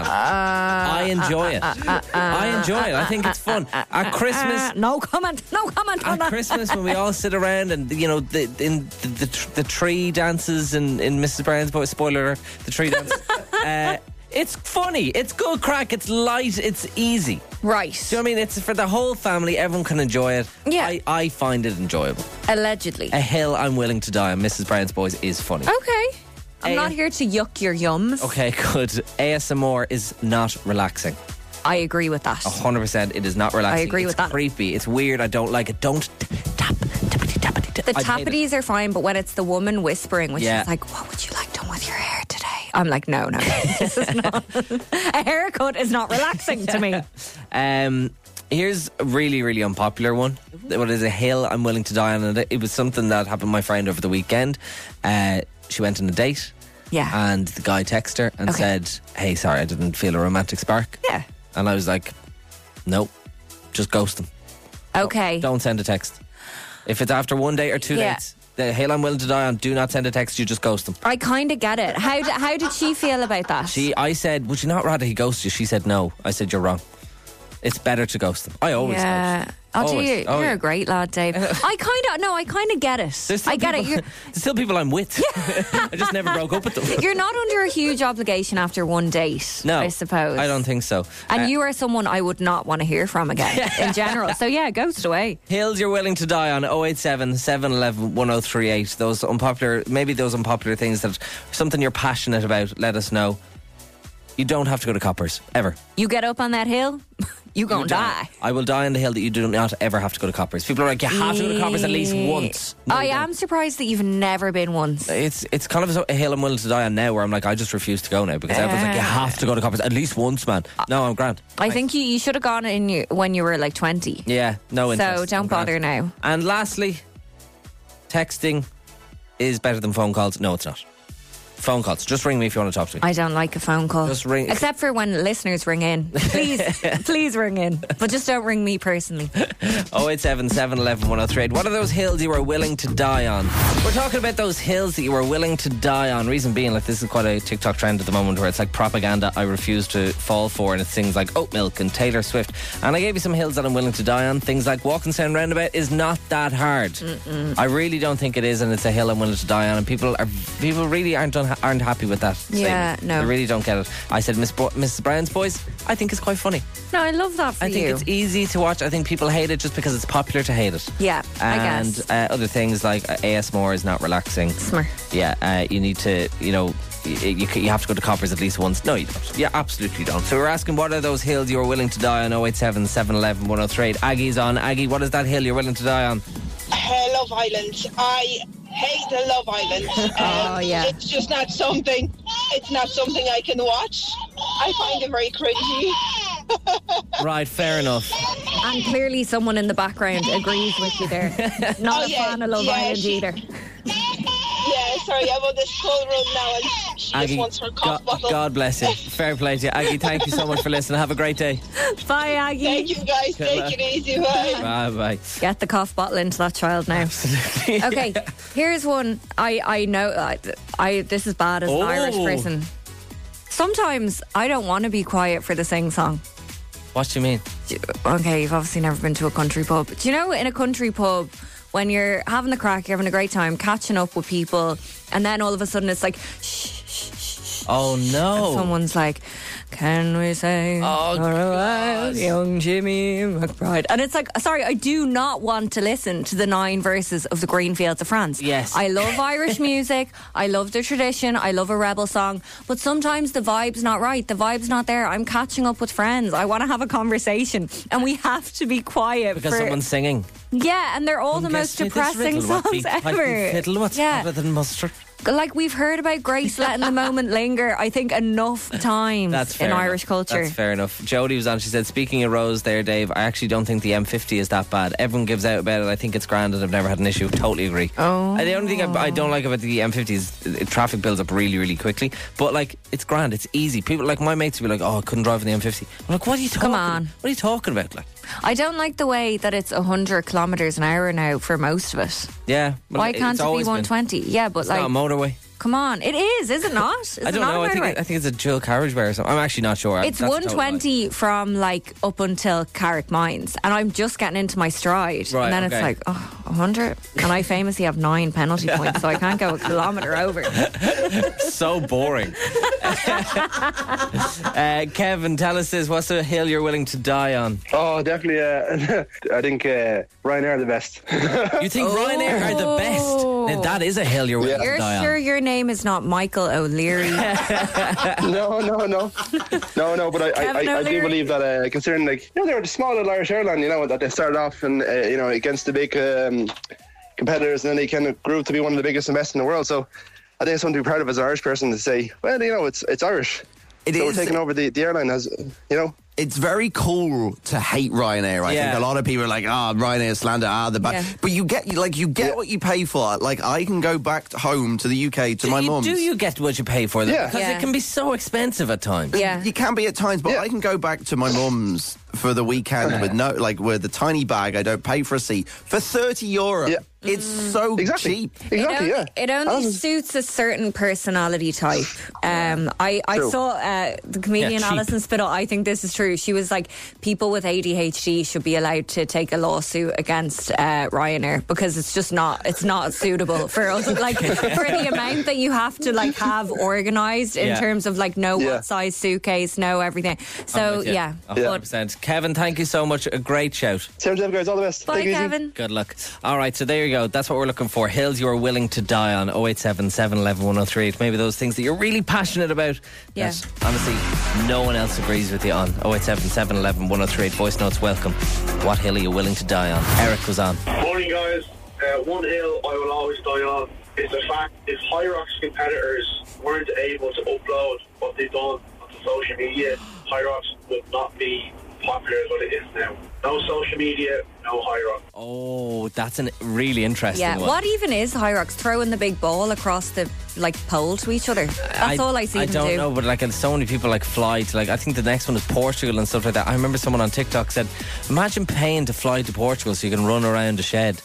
I enjoy it. I enjoy it. I think it's fun. At Christmas... no comment. No comment on At that. Christmas, when we all sit around and, you know, the, in the, the, tr- the tree dances in, in Missus Brown's Boys, spoiler alert, the tree dance, uh, it's funny. It's good crack. It's light. It's easy. Right. Do you know what I mean? It's for the whole family. Everyone can enjoy it. Yeah. I, I find it enjoyable. Allegedly. A hill I'm willing to die on. Missus Brown's Boys is funny. Okay. I'm A- not here to yuck your yums. Okay, good. A S M R is not relaxing. I agree with that. one hundred percent it is not relaxing. I agree it's with that. creepy. It's weird. I don't like it. Don't tap, tappity, tappity, tap. The I hate it. tappities are fine, but when it's the woman whispering, which Yeah. is like, what would you like done with your hair today? I'm like, no, no, this is not. A haircut is not relaxing to me. Um, here's a really, really unpopular one. What is a hill I'm willing to die on? And it was something that happened to my friend over the weekend. Uh, she went on a date. Yeah. And the guy texted her and Okay. said, hey, sorry, I didn't feel a romantic spark. Yeah. And I was like, no, just ghost him. Okay. Don't send a text. If it's after one date or two Yeah. dates, the hill I'm willing to die on, do not send a text, you just ghost them. I kind of get it. How, d- how did she feel about that? She, I said, would you not rather he ghost you? She said no. I said, you're wrong. It's better to ghost them. I always yeah. ghost. Oh, do Always. you? Oh, You're yeah. a great lad, Dave. I kind of, no, I kind of get it. There's still I get people, it. You're, There's still people I'm with. I just never broke up with them. you're not under a huge obligation after one date, No, I suppose. I don't think so. And Uh, you are someone I would not want to hear from again in general. So yeah, ghost away. Hills you're willing to die on, oh eight seven, seven one one, one oh three eight. Those unpopular, maybe those unpopular things that something you're passionate about, let us know. You don't have to go to Coppers, ever. You get up on that hill, you gonna You die. don't. I will die on the hill that you do not ever have to go to Coppers. People are like, you have to go to Coppers at least once. No, I you don't. am surprised that you've never been once. It's it's kind of a hill I'm willing to die on now where I'm like, I just refuse to go now because everyone's like, you have to go to Coppers at least once, man. No, I'm grand. I think you, you should have gone in you, when you were like twenty. Yeah, no interest. So don't I'm bother grand. now. And lastly, texting is better than phone calls. No, it's not. Phone calls. Just ring me if you want to talk to me. I don't like a phone call. Just ring- Except for when listeners ring in. Please, please ring in. But just don't ring me personally. oh eight seven, seven one one, one oh three eight. What are those hills you were willing to die on? We're talking about those hills that you were willing to die on. Reason being, like, this is quite a TikTok trend at the moment where it's like propaganda I refuse to fall for, and it's things like oat milk and Taylor Swift. And I gave you some hills that I'm willing to die on. Things like Walkinstown Roundabout is not that hard. Mm-mm. I really don't think it is, and it's a hill I'm willing to die on. And people are people really aren't unha- aren't happy with that. Yeah, statement. no. They really don't get it. I said Miss Bo- Missus Brown's Boys, I think it's quite funny. No, I love that for I think you. it's easy to watch. I think people hate it just because it's popular to hate it. Yeah, I and, guess. uh, other things like uh, A S M R is not relaxing. Smart. Yeah, uh, you need to, you know, you, you, you have to go to Coppers at least once. No, you don't. Yeah, absolutely don't. So we're asking, what are those hills you're willing to die on? oh eight seven, seven one one, one oh three eight. Aggie's on. Aggie, what is that hill you're willing to die on? Uh, Love Island. I hate the Love Island. Um, Oh, yeah. It's just not something. It's not something I can watch. I find it very cringy. Right, fair enough. And clearly someone in the background agrees with you there. Not Oh, a yeah, fan of Love yeah, Island she- either. Yeah, sorry, I'm on this full room now, and she Aggie, just wants her cough God, bottle. God bless you. Fair play to you. Aggie, thank you so much for listening. Have a great day. Bye, Aggie. Thank you, guys. Take luck. it easy. Bye. Bye bye. Get the cough bottle into that child now. Okay, here's one. I I know. I, I this is bad as Oh. an Irish person. Sometimes I don't want to be quiet for the sing song. What do you mean? Okay, you've obviously never been to a country pub. Do you know in a country pub when you're having the crack, you're having a great time, catching up with people, and then all of a sudden it's like, shh, shh, shh. Oh no. Someone's like, can we say Oh, for a while, God. young Jimmy McBride? And it's like, sorry, I do not want to listen to the nine verses of the Green Fields of France. Yes. I love Irish music. I love the tradition. I love a rebel song. But sometimes the vibe's not right. The vibe's not there. I'm catching up with friends. I want to have a conversation. And we have to be quiet. Because for, someone's singing. Yeah, and they're all Come the most guess me this depressing riddle. What songs beat, ever. what beat fiddle, what's yeah. hotter than mustard? Like, we've heard about Grace letting the moment linger, I think, enough times That's fair in enough. Irish culture. That's fair enough. Jodie was on. She said, speaking of Rose there, Dave, I actually don't think the M fifty is that bad. Everyone gives out about it. I think it's grand and I've never had an issue. Totally agree. Oh. And the only thing I, I don't like about the M fifty is uh, traffic builds up really, really quickly. But, like, it's grand. It's easy. People, like, my mates will be like, oh, I couldn't drive in the M fifty. I'm like, what are you talking Come on. What are you talking about? Like, I don't like the way that it's one hundred kilometres an hour now for most of it. yeah. Well, Why it's can't it be always been. one twenty? Yeah, but It's like, not a motorway. come on. It is, is it not? Is I don't it not know. a I think motorway? it, I think it's a dual carriageway or something. I'm actually not sure. It's That's a one total lie. twenty from like up until Carrick Mines, and I'm just getting into my stride. Right, and then okay. it's like, oh, one hundred. And I famously have nine penalty points, so I can't go a kilometre over. So boring. uh, Kevin, tell us this. What's the hill you're willing to die on? Oh, definitely. Uh, I think uh, Ryanair are the best. You think Ryanair are the best? Now, that is a hill you're willing You're to die sure on. your name is not Michael O'Leary? no, no, no, no, no. But I, I, Kevin I, I do O'Leary. believe that, uh, considering like you know, they were the small little Irish airline, you know, that they started off and uh, you know against the big um, competitors, and then they kind of grew to be one of the biggest investors in the world. So I think it's something to be proud of as an Irish person to say, well, you know, it's it's Irish. It so is- we're taking over the, the airline as you know. It's very cool to hate Ryanair. I Yeah. think a lot of people are like, ah, oh, Ryanair slander, ah, the bad. Yeah. But you get, like, you get what you pay for. Like, I can go back home to the U K to Do my you, mum's. do you get what you pay for? Though? Yeah. Because Yeah. it can be so expensive at times. Yeah. You can be at times, but Yeah. I can go back to my mum's for the weekend with no, like, with a tiny bag. I don't pay for a seat for thirty euro. Yeah. It's so Exactly. cheap. Exactly. it only, yeah. it only And that's- suits a certain personality type. Um, I, I True. saw uh, the comedian Yeah, cheap. Alison Spittle. I think this is true. She was like, people with A D H D should be allowed to take a lawsuit against uh, Ryanair because it's just not it's not suitable for us. Like for the amount that you have to like have organised in Yeah. terms of like know Yeah. what size suitcase, know everything. So With you. yeah. one hundred percent. Kevin, thank you so much. A great shout. Same to them, guys. All the best. Bye, Take it easy. Kevin. Good luck. All right, so there you go. That's what we're looking for. Hills you are willing to die on. oh eight seven, seven one one, one oh three eight. Maybe those things that you're really passionate about. Yeah. That, honestly, no one else agrees with you on. oh eight seven, seven one one, one oh three eight. Voice notes welcome. What hill are you willing to die on? Eric was on. Morning, guys. Uh, one hill I will always die on is the fact if Hyrox competitors weren't able to upload what they've done onto social media, Hyrox would not be popular as what it is now. No social media, no Hyrox. Oh, that's a really interesting Yeah. one. What even is Hyrox? Throwing the big ball across the like pole to each other. That's all I see I them don't do. know, but like, and so many people like fly to like. I think the next one is Portugal and stuff like that. I remember someone on TikTok said, "Imagine paying to fly to Portugal so you can run around a shed."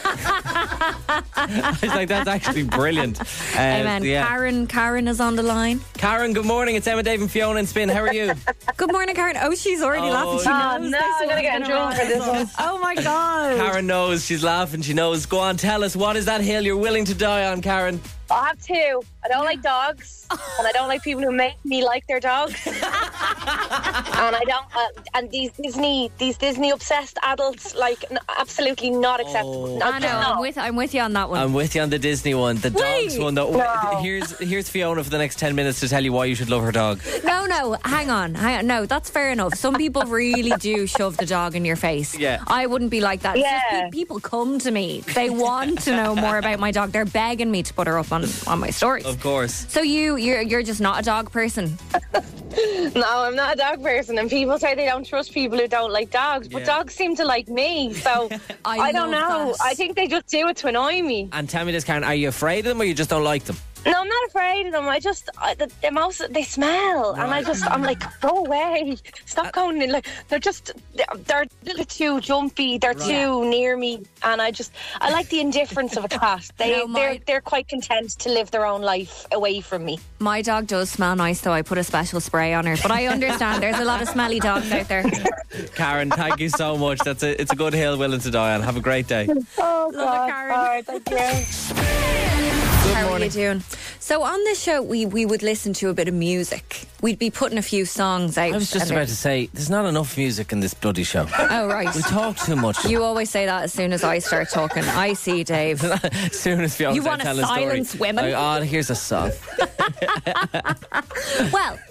I was like, "That's actually brilliant." Uh, Amen. yeah. Karen, Karen is on the line. Karen, good morning. It's Emma, Dave, and Fiona in Spin. How are you? Good morning, Karen. Oh, she's already Oh, laughing. She Oh, knows no, this I'm gonna one's get in gonna trouble for rise this up. one. Oh my god. Karen knows. She's laughing. She knows. Go on, tell us. What is that hill you're willing to die on, Karen? I have two. I don't like dogs, and I don't like people who make me like their dogs. and I don't. Uh, and these Disney, these Disney obsessed adults, like n- absolutely not acceptable. Oh. I know. I'm with. I'm with you on that one. I'm with you on the Disney one, the dogs Wait. one. Though. No. Here's here's Fiona for the next ten minutes to tell you why you should love her dog. no, no. Hang on. Hang on. No, that's fair enough. Some people really do shove the dog in your face. Yeah. I wouldn't be like that. It's just Yeah. pe- people come to me. They want to know more about my dog. They're begging me to put her up on on my stories. Of course. So you, you're you're just not a dog person. No, I'm not a dog person, and people say they don't trust people who don't like dogs, but Yeah. dogs seem to like me. So I I, don't love know. that. I think they just do it to annoy me. And tell me this, Karen, are you afraid of them or you just don't like them? No, I'm not afraid of them. I just I, the, the most they smell, and I just I'm like, go away, stop going in. Like they're just they're a little too jumpy. They're too near me, and I just I like the indifference of a cat. They No, my- they're they're quite content to live their own life away from me. My dog does smell nice, though. I put a special spray on her, but I understand there's a lot of smelly dogs out there. Karen, thank you so much. That's a, it's a good hill willing to die on. Have a great day. Oh God. Karen. All right, thank you. How are you doing? So on this show, we, we would listen to a bit of music. We'd be putting a few songs out. I was just and about to say, there's not enough music in this bloody show. Oh, right. We talk too much. You always say that as soon as I start talking. I see, Dave. As soon as Fiona You starts wanna telling a story, silence women? like, oh, here's a song. Well,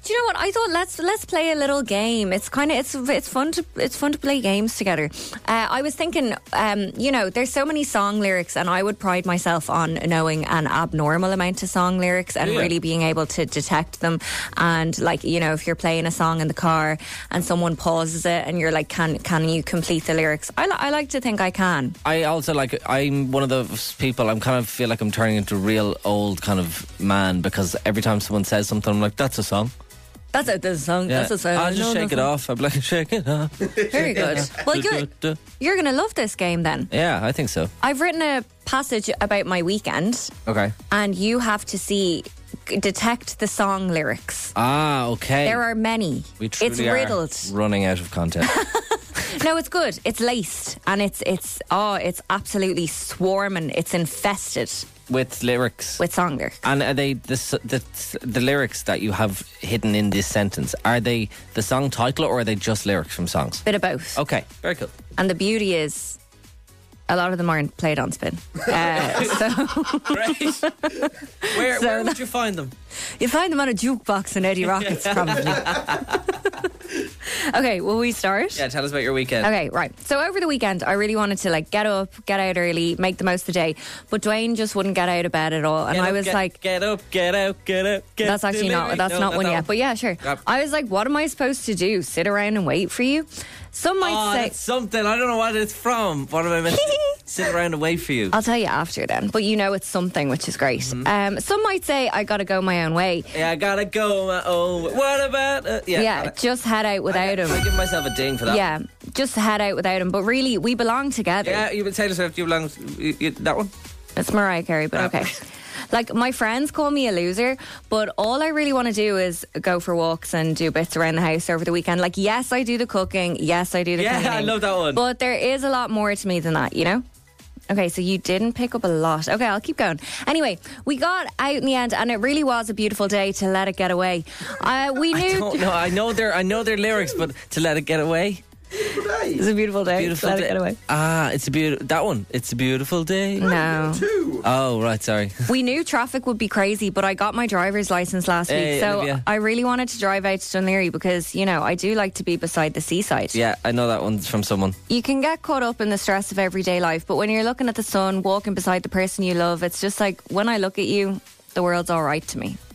Do you know what? I thought let's let's play a little game. It's kind of it's it's fun to it's fun to play games together. Uh, I was thinking, um, you know, there's so many song lyrics, and I would pride myself on knowing an abnormal amount of song lyrics and Yeah. really being able to detect them. And like, you know, if you're playing a song in the car and someone pauses it, and you're like, can can you complete the lyrics? I, li- I like to think I can. I also like. I'm one of those people. I'm kind of feel like I'm turning into a real old kind of man because every time someone says something, I'm like, "That's a song." That's a, that's a song. Yeah. That's a song. I'll just No, shake no, it off. I'm like, shake it off. Very good. Well, you're you're gonna love this game then. Yeah, I think so. I've written a passage about my weekend, Okay. and you have to see, detect the song lyrics. Ah, okay. There are many. We truly It's are riddled. running out of content. No, it's good. It's laced, and it's it's oh, it's absolutely swarming. It's infested With lyrics. with song lyrics. And are they the, s- the the lyrics that you have hidden in this sentence? Are they the song title or are they just lyrics from songs? Bit of both. Okay, very cool. And the beauty is, a lot of them aren't played on spin. Uh, so Great. Where, So where would that- you find them? you find them on a jukebox in Eddie Rockets, probably. Okay, will we start? Yeah, tell us about your weekend. Okay, right. So over the weekend, I really wanted to like get up, get out early, make the most of the day. But Dwayne just wouldn't get out of bed at all, and Get I up, was get, like, get up, get out, get up, get "That's actually not. That's No, not one that yet." But yeah, sure. Yep. I was like, "What am I supposed to do? Sit around and wait for you?" Some might Oh, say. that's something. I don't know what it's from. What am I meant to sit around and wait for you? I'll tell you after then, but you know it's something, which is great. Mm-hmm. Um, some might say I got to go my own way. Yeah, I gotta go my own way. What about... Uh, yeah, Yeah, got it. just head out without I, him. I give myself a ding for that. Yeah, just head out without him. But really, we belong together. Yeah, you would say to you belong... You, you, that one? It's Mariah Carey, but okay. Like, my friends call me a loser, but all I really want to do is go for walks and do bits around the house over the weekend. Like, yes, I do the cooking. Yes, I do the Yeah, cleaning. I love that one. But there is a lot more to me than that, you know? Okay, so you didn't pick up a lot. Okay, I'll keep going. Anyway, we got out in the end, and it really was a beautiful day to let it get away. Uh, we knew... I don't know. I know their I know their lyrics, but to let it get away. It's a beautiful day. Beautiful let day. it get away. Ah, it's a beautiful... That one. It's a beautiful day. No. Oh, right, sorry. We knew traffic would be crazy, but I got my driver's license last Hey, week, so Olivia. I really wanted to drive out to Dunleary because, you know, I do like to be beside the seaside. Yeah, I know that one's from someone. You can get caught up in the stress of everyday life, but when you're looking at the sun, walking beside the person you love, it's just like, when I look at you, the world's all right to me.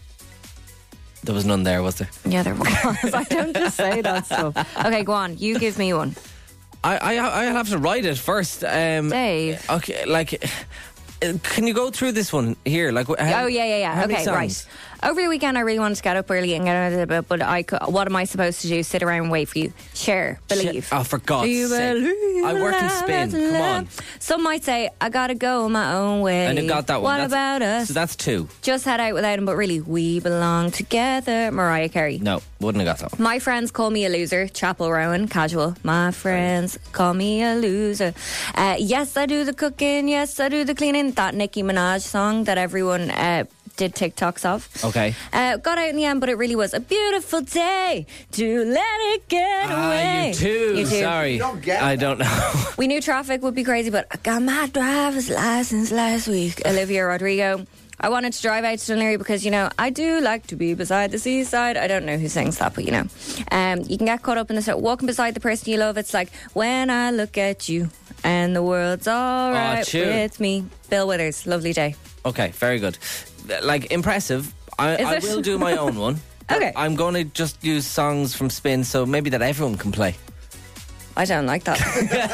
There was none there, was there? Yeah, there was. I don't just say that stuff. Okay, go on. You give me one. I, I, I'll have to write it first. Um, Dave. Okay, like... uh, Can you go through this one here? Like, how, Oh, yeah, yeah, yeah. how many Okay, songs? right. Over the weekend, I really wanted to get up early and get out of the bed, but I could, what am I supposed to do? Sit around and wait for you? Share, believe. Oh, for God's You sake. believe, I work in spin. Come on. Some might say, I gotta go my own way. And you got that one. What That's- about us? So that's two. Just head out without him, but really, we belong together. Mariah Carey. No, wouldn't have got that one. My friends call me a loser. Chapel Rowan, casual. My friends call me a loser. Uh, yes, I do the cooking. Yes, I do the cleaning. That Nicki Minaj song that everyone uh, did TikToks of. Okay. Uh, got out in the end, but it really was a beautiful day to let it get Ah, away. you too. You too. Sorry. I don't know. We knew traffic would be crazy, but I got my driver's license last week. Olivia Rodrigo. I wanted to drive out to Dunleary because, you know, I do like to be beside the seaside. I don't know who sings that, but, you know. Um, you can get caught up in this. Walking beside the person you love, it's like, when I look at you and the world's all right tune. with me. Bill Withers, lovely day. Okay, very good. Like, impressive. I, Is I it? will do my own one. but Okay. I'm going to just use songs from Spin, so maybe that everyone can play. I don't like that.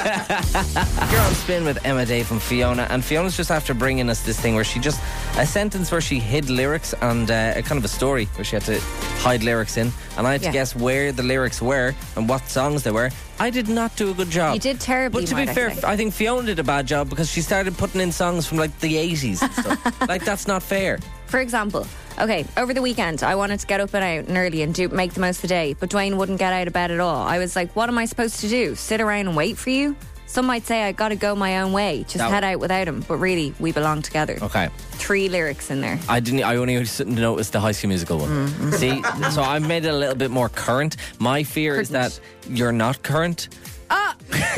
You're on Spin with Emma, Dave and Fiona, and Fiona's just after bringing us this thing where she just a sentence where she hid lyrics and uh, a kind of a story where she had to hide lyrics in, and I had to Yeah. guess where the lyrics were and what songs they were. I did not do a good job. You did terribly, But to be might I fair, say. I think Fiona did a bad job because she started putting in songs from like the eighties and stuff. Like, that's not fair. For example, okay, over the weekend, I wanted to get up and out and early and do make the most of the day, but Dwayne wouldn't get out of bed at all. I was like, what am I supposed to do? Sit around and wait for you? Some might say I gotta go my own way, just That- head out without him, but really, we belong together. Okay. Three lyrics in there. I didn't. I only noticed the High School Musical one. Mm-hmm. See, so I made it a little bit more current. My fear is that you're not current. Ah!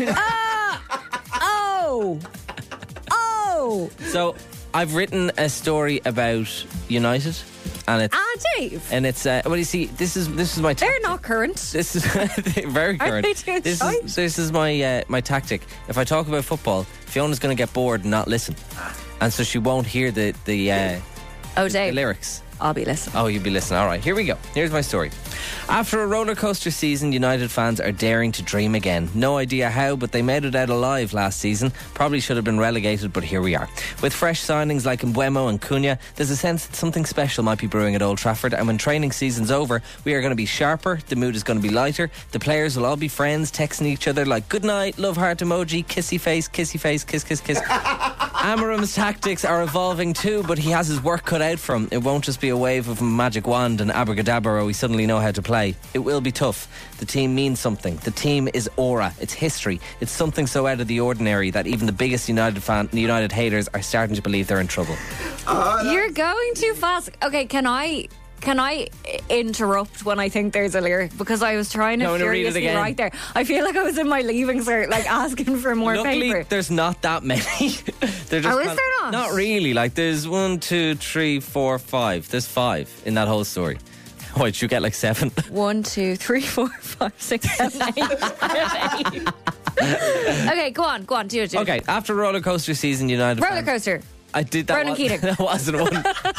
ah! Oh! Oh! So I've written a story about United. and it's Ah, Dave. and it's uh, well, you see, this is this is my. They're not current. This is very current. they doing This shite? is this is my uh, my tactic. If I talk about football, Fiona's going to get bored and not listen, and so she won't hear the the, uh, Oh, the Dave. lyrics. I'll be listening. Oh, you'll be listening. All right, here we go. Here's my story. After a roller coaster season, United fans are daring to dream again. No idea how, but they made it out alive last season. Probably should have been relegated, but here we are. With fresh signings like Mbeumo and Cunha, there's a sense that something special might be brewing at Old Trafford, and when training season's over, we are going to be sharper, the mood is going to be lighter, the players will all be friends, texting each other like, good night, love heart emoji, kissy face, kissy face, kiss, kiss, kiss. Amarim's tactics are evolving too, but he has his work cut out for him. It won't just be a wave of a magic wand and abracadabra, we suddenly know how to play. It will be tough. The team means something. The team is aura. It's history. It's something so out of the ordinary that even the biggest United fan, United haters are starting to believe they're in trouble. You're going too fast. Okay, can I can I interrupt when I think there's a lyric? Because I was trying to No, no, read it furiously again. right there. I feel like I was in my leaving cert, like asking for more Luckily, paper. there's not that many. They're just Oh, is kind- there not? Not really. Like, there's one, two, three, four, five. There's five in that whole story. Oh, did you get like seven? One, two, three, four, five, six, seven, eight. I have eight. Okay, go on, go on, do it, do it. Okay, after roller coaster season, United Roller fans- coaster. I did that. Ronan wa- Keating. That wasn't one.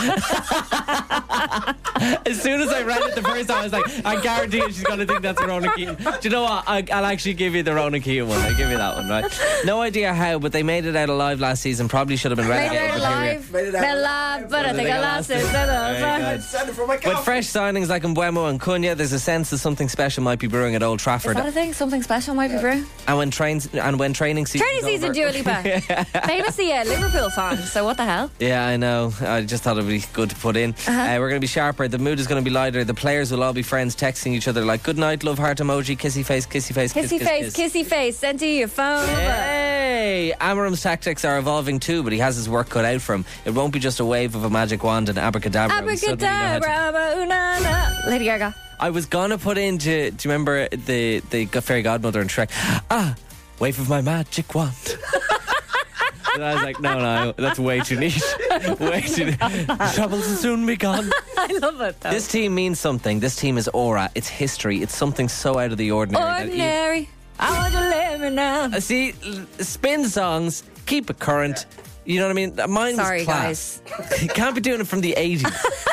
As soon as I read it the first time, I was like, I guarantee you she's going to think that's a Ronan Keating. Do you know what? I, I'll actually give you the Ronan Keating one. I'll give you that one, right? No idea how, but they made it out alive last season. Probably should have been Made relegated. it but here we are. alive. Made it alive, but I think I lost it. Very good. With fresh signings like Mbeumo and Cunha, there's a sense that something special might be brewing at Old Is Trafford. that a thing? Something special might be brewing? And when trains and when training season Training season, Dua Lipa. Famously a Liverpool fan, so what the hell? Yeah, I know. I just thought it would be good to put in. Uh-huh. Uh, we're going to be sharper. The mood is going to be lighter. The players will all be friends, texting each other like, good night, love heart emoji, kissy face, kissy face, kiss, Kissy kiss, face, kiss. kissy face, sent to your phone. Hey, Amarim's tactics are evolving too, but he has his work cut out for him. It won't be just a wave of a magic wand and abracadabra. We suddenly know how to- Abracadabra, una, na. Lady Gaga. I was gonna put into. Do you remember the the fairy godmother in Shrek? Ah, wave of my magic wand. And I was like, no, no, that's way too niche. Way too niche. Troubles will soon be gone. I love it though. This team means something. This team is aura. It's history. It's something so out of the ordinary. that even- Ordinary. I want you to let me now. Uh, see, l- spin songs, keep it current. You know what I mean? Mine Sorry, was class. You can't be doing it from the eighties.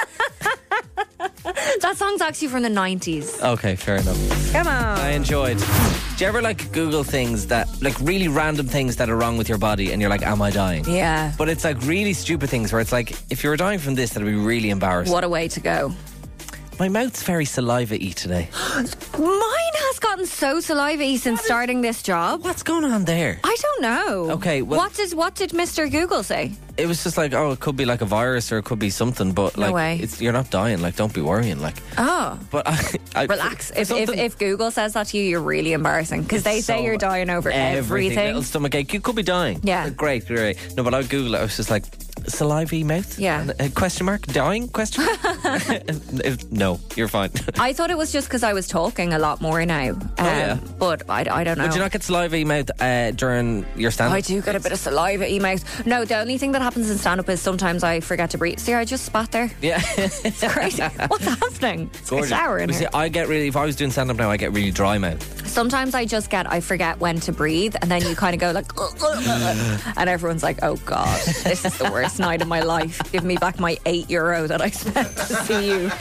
That song's actually from the nineties. Okay, fair enough. Come on. I enjoyed. Do you ever like Google things that, like really random things that are wrong with your body and you're like, am I dying? Yeah. But it's like really stupid things where it's like, if you were dying from this, that'd be really embarrassing. What a way to go. My mouth's very saliva-y today. Mine has gotten so saliva-y since starting this job. What's going on there? I don't know. Okay, well- what did what did Mister Google say? It was just like, oh, it could be like a virus or it could be something, but No like, way. it's you're not dying. Like, don't be worrying. Like, Oh. but I, I Relax. for If, if something- if Google says that to you, you're really embarrassing because they say so- you're dying over everything. Little stomach ache. You could be dying. Yeah. Great, great. No, but I Googled it. I was just like, saliva mouth? Yeah. And, uh, question mark? Dying? Question mark? No, you're fine. I thought it was just because I was talking a lot more now. Um, yeah. But I, I don't know. Would you not get saliva mouth uh, during your stand-up? I do get a bit of saliva in my mouth. No, the only thing that happens in stand-up is sometimes I forget to breathe. See, I just spat there. Yeah. It's crazy. What's happening? It's Gorgeous. sour in You see, here. I get really, if I was doing stand-up now, I get really dry mouth. Sometimes I just get, I forget when to breathe, and then you kind of go like, and everyone's like, oh God, this is the worst night of my life. Give me back my eight euro that I spent to see you.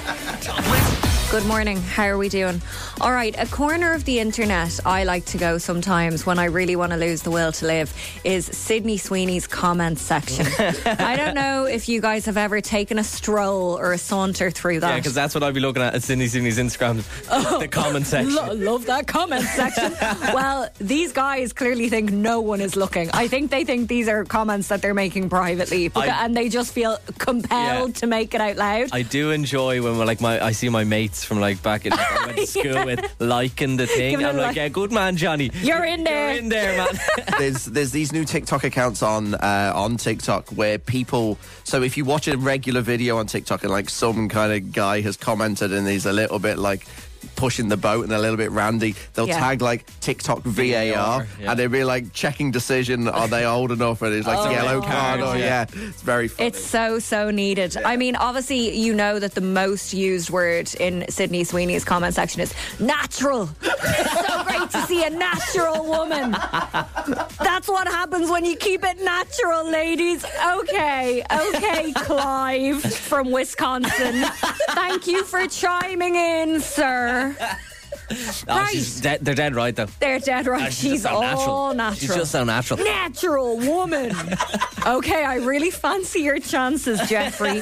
Good morning. How are we doing? All right, a corner of the internet I like to go sometimes when I really want to lose the will to live is Sydney Sweeney's comments section. I don't know if you guys have ever taken a stroll or a saunter through that. Yeah, because that's what I'd be looking at at Sydney Sydney's Instagram, the comment section. Lo- love that comment section. Well, these guys clearly think no one is looking. I think they think these are comments that they're making privately, beca- I- and they just feel compelled Yeah. to make it out loud. I do enjoy when we're like my I see my mates from like back in I went to school Yeah. with liking the thing. Giving I'm it like, like- yeah, good man, Johnny. You're in there. You're in there, man. there's there's these new TikTok accounts on uh, on TikTok where people. So if you watch a regular video on TikTok and like some kind of guy has commented and he's a little bit like, pushing the boat and they're a little bit randy, they'll Yeah. tag like TikTok V A R, yeah. and they'll be like checking decision, are they old enough? And it's like Oh, yellow my card. God, Or yeah. yeah, it's very funny. It's so, so needed. I mean, obviously, you know that the most used word in Sydney Sweeney's comment section is natural. It's so great to see a natural woman. That's what happens when you keep it natural, ladies. Okay, okay, Clive from Wisconsin. Thank you for chiming in, sir. Oh, Right. she's dead, they're dead right, though. They're dead right. Uh, She's, she's just so all natural. natural. She's just so natural. Natural woman. Okay, I really fancy your chances, Jeffrey.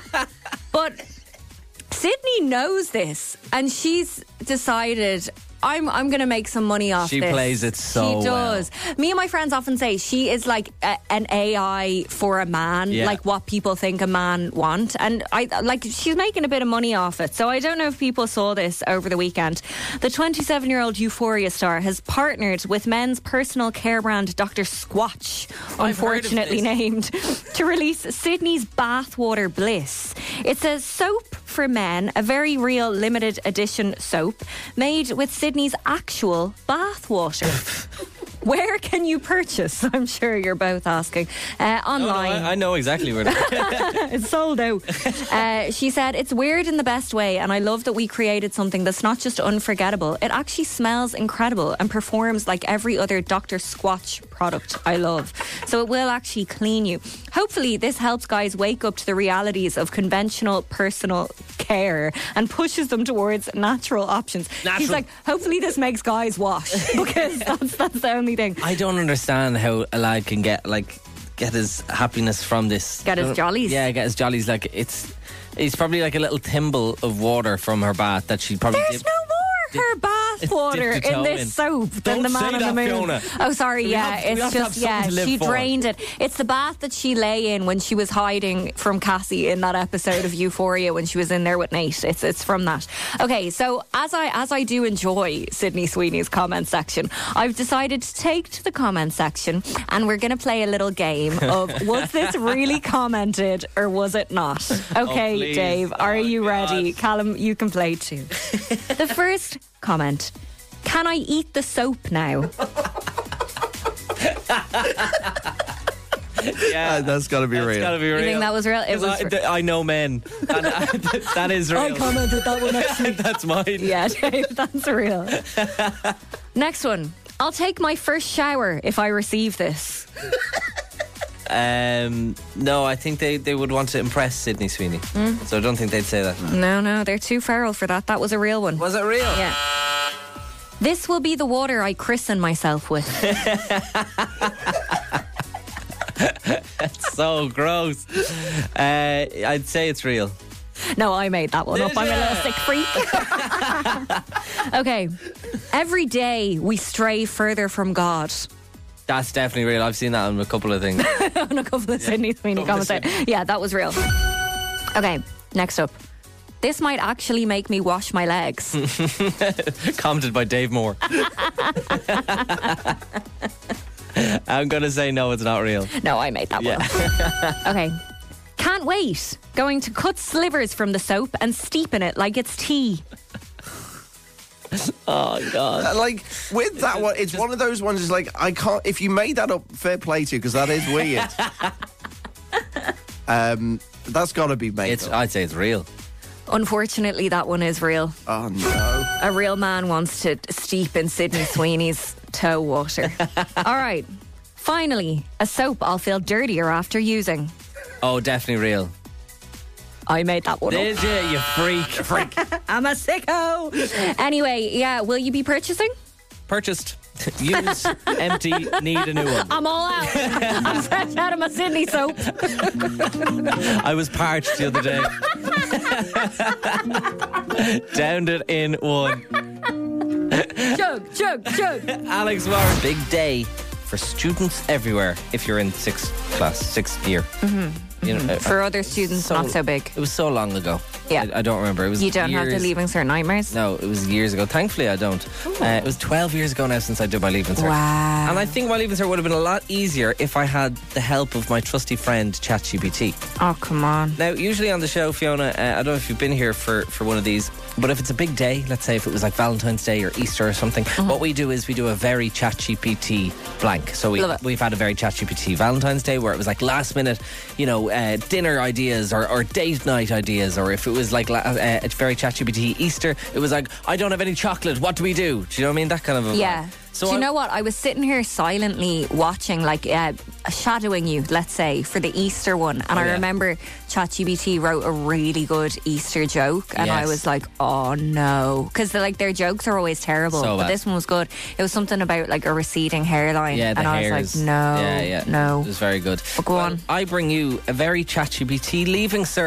But Sydney knows this, and she's decided, I'm I'm going to make some money off She this. plays it so She does. Me and my friends often say she is like a, an A I for a man, Yeah. like what people think a man want. And I like she's making a bit of money off it. So I don't know if people saw this over the weekend. The twenty-seven-year-old Euphoria star has partnered with men's personal care brand Doctor Squatch, I've heard of unfortunately this. named, to release Sydney's Bathwater Bliss. It's a soap for men, a very real limited edition soap made with Sydney's actual bathwater. Where can you purchase? I'm sure you're both asking. Uh, Oh, no, online. I, I know exactly where. It's sold out. Uh, she said, it's weird in the best way, and I love that we created something that's not just unforgettable. It actually smells incredible and performs like every other Doctor Squatch product I love. So it will actually clean you. Hopefully this helps guys wake up to the realities of conventional personal care and pushes them towards natural options. Natural. She's like, hopefully this makes guys wash, because that's, that's the only thing. I don't understand how a lad can get like get his happiness from this. Get his jollies. Yeah, get his jollies. Like it's, it's probably like a little thimble of water from her bath that she probably. There's dip- no more her bath water dipped her in toe this in. soap than Don't the man say on the that, moon. Fiona. Oh, sorry, We yeah, have- we it's have to have just yeah. something to live She for. drained it. It's the bath that she lay in when she was hiding from Cassie in that episode of Euphoria when she was in there with Nate. It's it's from that. Okay, so as I as I do enjoy Sydney Sweeney's comment section, I've decided to take to the comment section and we're going to play a little game of was this really commented or was it not? Okay, Oh, please. Dave, are Oh, you God. ready? Callum, you can play too. The first comment. Can I eat the soap now? Yeah, Uh, that's got to be That's real. gotta be real. You think that was real? It 'Cause was I, re- th- I know men. And I, that is real. I commented that one actually. That's mine. Yeah, Dave, that's real. Next one. I'll take my first shower if I receive this. Um, no, I think they, they would want to impress Sydney Sweeney. So I don't think they'd say that. No, no, they're too feral for that. That was a real one. Was it real? Yeah. This will be the water I christen myself with. So gross. Uh, I'd say it's real. No, I made that one up. I'm a little sick freak. Okay. Every day we stray further from God. That's definitely real. I've seen that on a couple of things. On a couple of Sydney Sweeney Couple of comments. there. Yeah, that was real. Okay, next up. This might actually make me wash my legs. Commented by Dave Moore. I'm going to say no, it's not real. No, I made that Yeah. one. Okay. Can't wait. Going to cut slivers from the soap and steep in it like it's tea. Oh, God. Uh, like with that one, it's one of those ones. Is like I can't. If you made that up, fair play to you because that is weird. um, that's got to be made It's, up. I'd say it's real. Unfortunately, that one is real. Oh no! A real man wants to steep in Sydney Sweeney's toe water. All right. Finally, a soap I'll feel dirtier after using. Oh, definitely real. I made that one Did up. you, you freak? freak. I'm a sicko. Anyway, yeah, will you be purchasing? Purchased. Use, empty, need a new one. I'm all out. I'm fresh out of my Sydney soap. I was parched the other day. Downed it in one. Chug, chug, chug. Alex Morris. Big day for students everywhere if you're in sixth class, sixth year. You know, For other students, so- not so big. It was so long ago. Yeah. I, I don't remember. It was You don't have years, the Leaving Cert nightmares? No, it was years ago. Thankfully, I don't. Uh, it was twelve years ago now since I did my Leaving Cert. Wow. And I think my Leaving Cert would have been a lot easier if I had the help of my trusty friend ChatGPT. Oh, come on. Now, usually on the show, Fiona, uh, I don't know if you've been here for, for one of these, but if it's a big day, let's say if it was like Valentine's Day or Easter or something, Mm-hmm. what we do is we do a very ChatGPT blank. So we, Love it. we've had a very ChatGPT Valentine's Day where it was like last minute, you know, uh, dinner ideas or, or date night ideas, or if it was like la- uh, a very ChatGPT Easter, it was like, I don't have any chocolate, what do we do? Do you know what I mean? That kind of a Yeah. So Do you I- know what? I was sitting here silently watching, like, uh, shadowing you, let's say, for the Easter one. And Oh, I yeah. remember ChatGPT wrote a really good Easter joke. And I Yes. was like, oh no. Because, like, their jokes are always terrible. So but bad. this one was good. It was something about, like, a receding hairline. Yeah, the and I hairs. was like, no, yeah, yeah. no. It was very good. But go Well, on. I bring you a very ChatGPT Leaving Cert.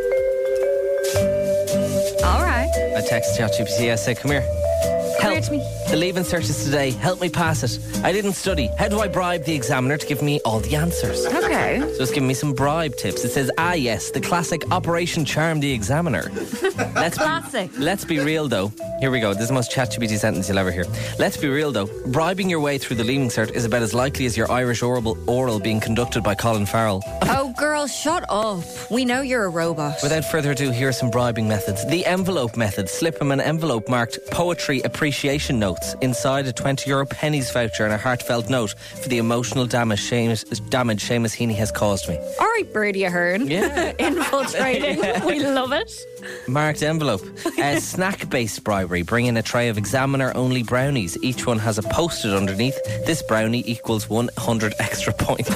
All right. I text ChatGPT, I say, come here. Come Help. here to me. The Leaving Cert is today. Help me pass it. I didn't study. How do I bribe the examiner to give me all the answers? Okay. So it's giving me some bribe tips. It says, ah, yes, the classic Operation Charm the examiner. Let's Classic. Be, let's be real, though. Here we go. This is the most ChatGPT sentence you'll ever hear. Let's be real, though. Bribing your way through the Leaving Cert is about as likely as your Irish oral, oral being conducted by Colin Farrell. Oh, girl, shut up. We know you're a robot. Without further ado, here are some bribing methods. The envelope method. Slip him an envelope marked Poetry Appreciation Notes inside a twenty euro pennies voucher and a heartfelt note for the emotional damage Seamus, damage Seamus Heaney has caused me. All right, Birdie Ahern. Yeah. Infiltrating. We love it. Marked envelope. Uh, snack-based bribery. Bring in a tray of examiner-only brownies. Each one has a post-it underneath. This brownie equals one hundred extra points.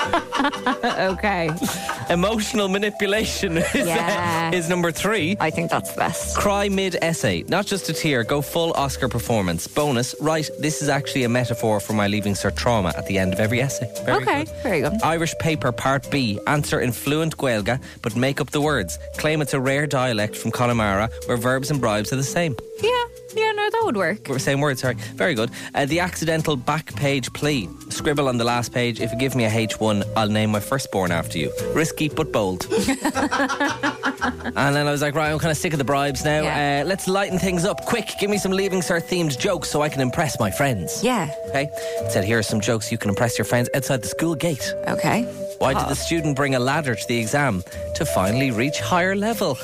Okay. Emotional manipulation is, Yeah. uh, is number three. I think that's the best. Cry mid-essay. Not just a tear, go full Oscar performance. Bonus, right, this is actually a metaphor for my Leaving Cert trauma at the end of every essay. Very Okay, good. very good. Irish paper part B. Answer in fluent Gaeilge, but make up the words. Claim it's a rare dialect from Connemara where verbs and bribes are the same. Yeah, yeah, no, that would work. Same word, sorry. Very good. Uh, the accidental back page plea. Scribble on the last page. If you give me a H one, I'll name my firstborn after you. Risky but bold. And then I was like, right, I'm kind of sick of the bribes now. Yeah. Uh, let's lighten things up. Quick, give me some Leaving Cert themed jokes so I can impress my friends. Yeah. Okay? It said, here are some jokes you can impress your friends outside the school gate. Okay. Why did the student bring a ladder to the exam? To finally reach higher level.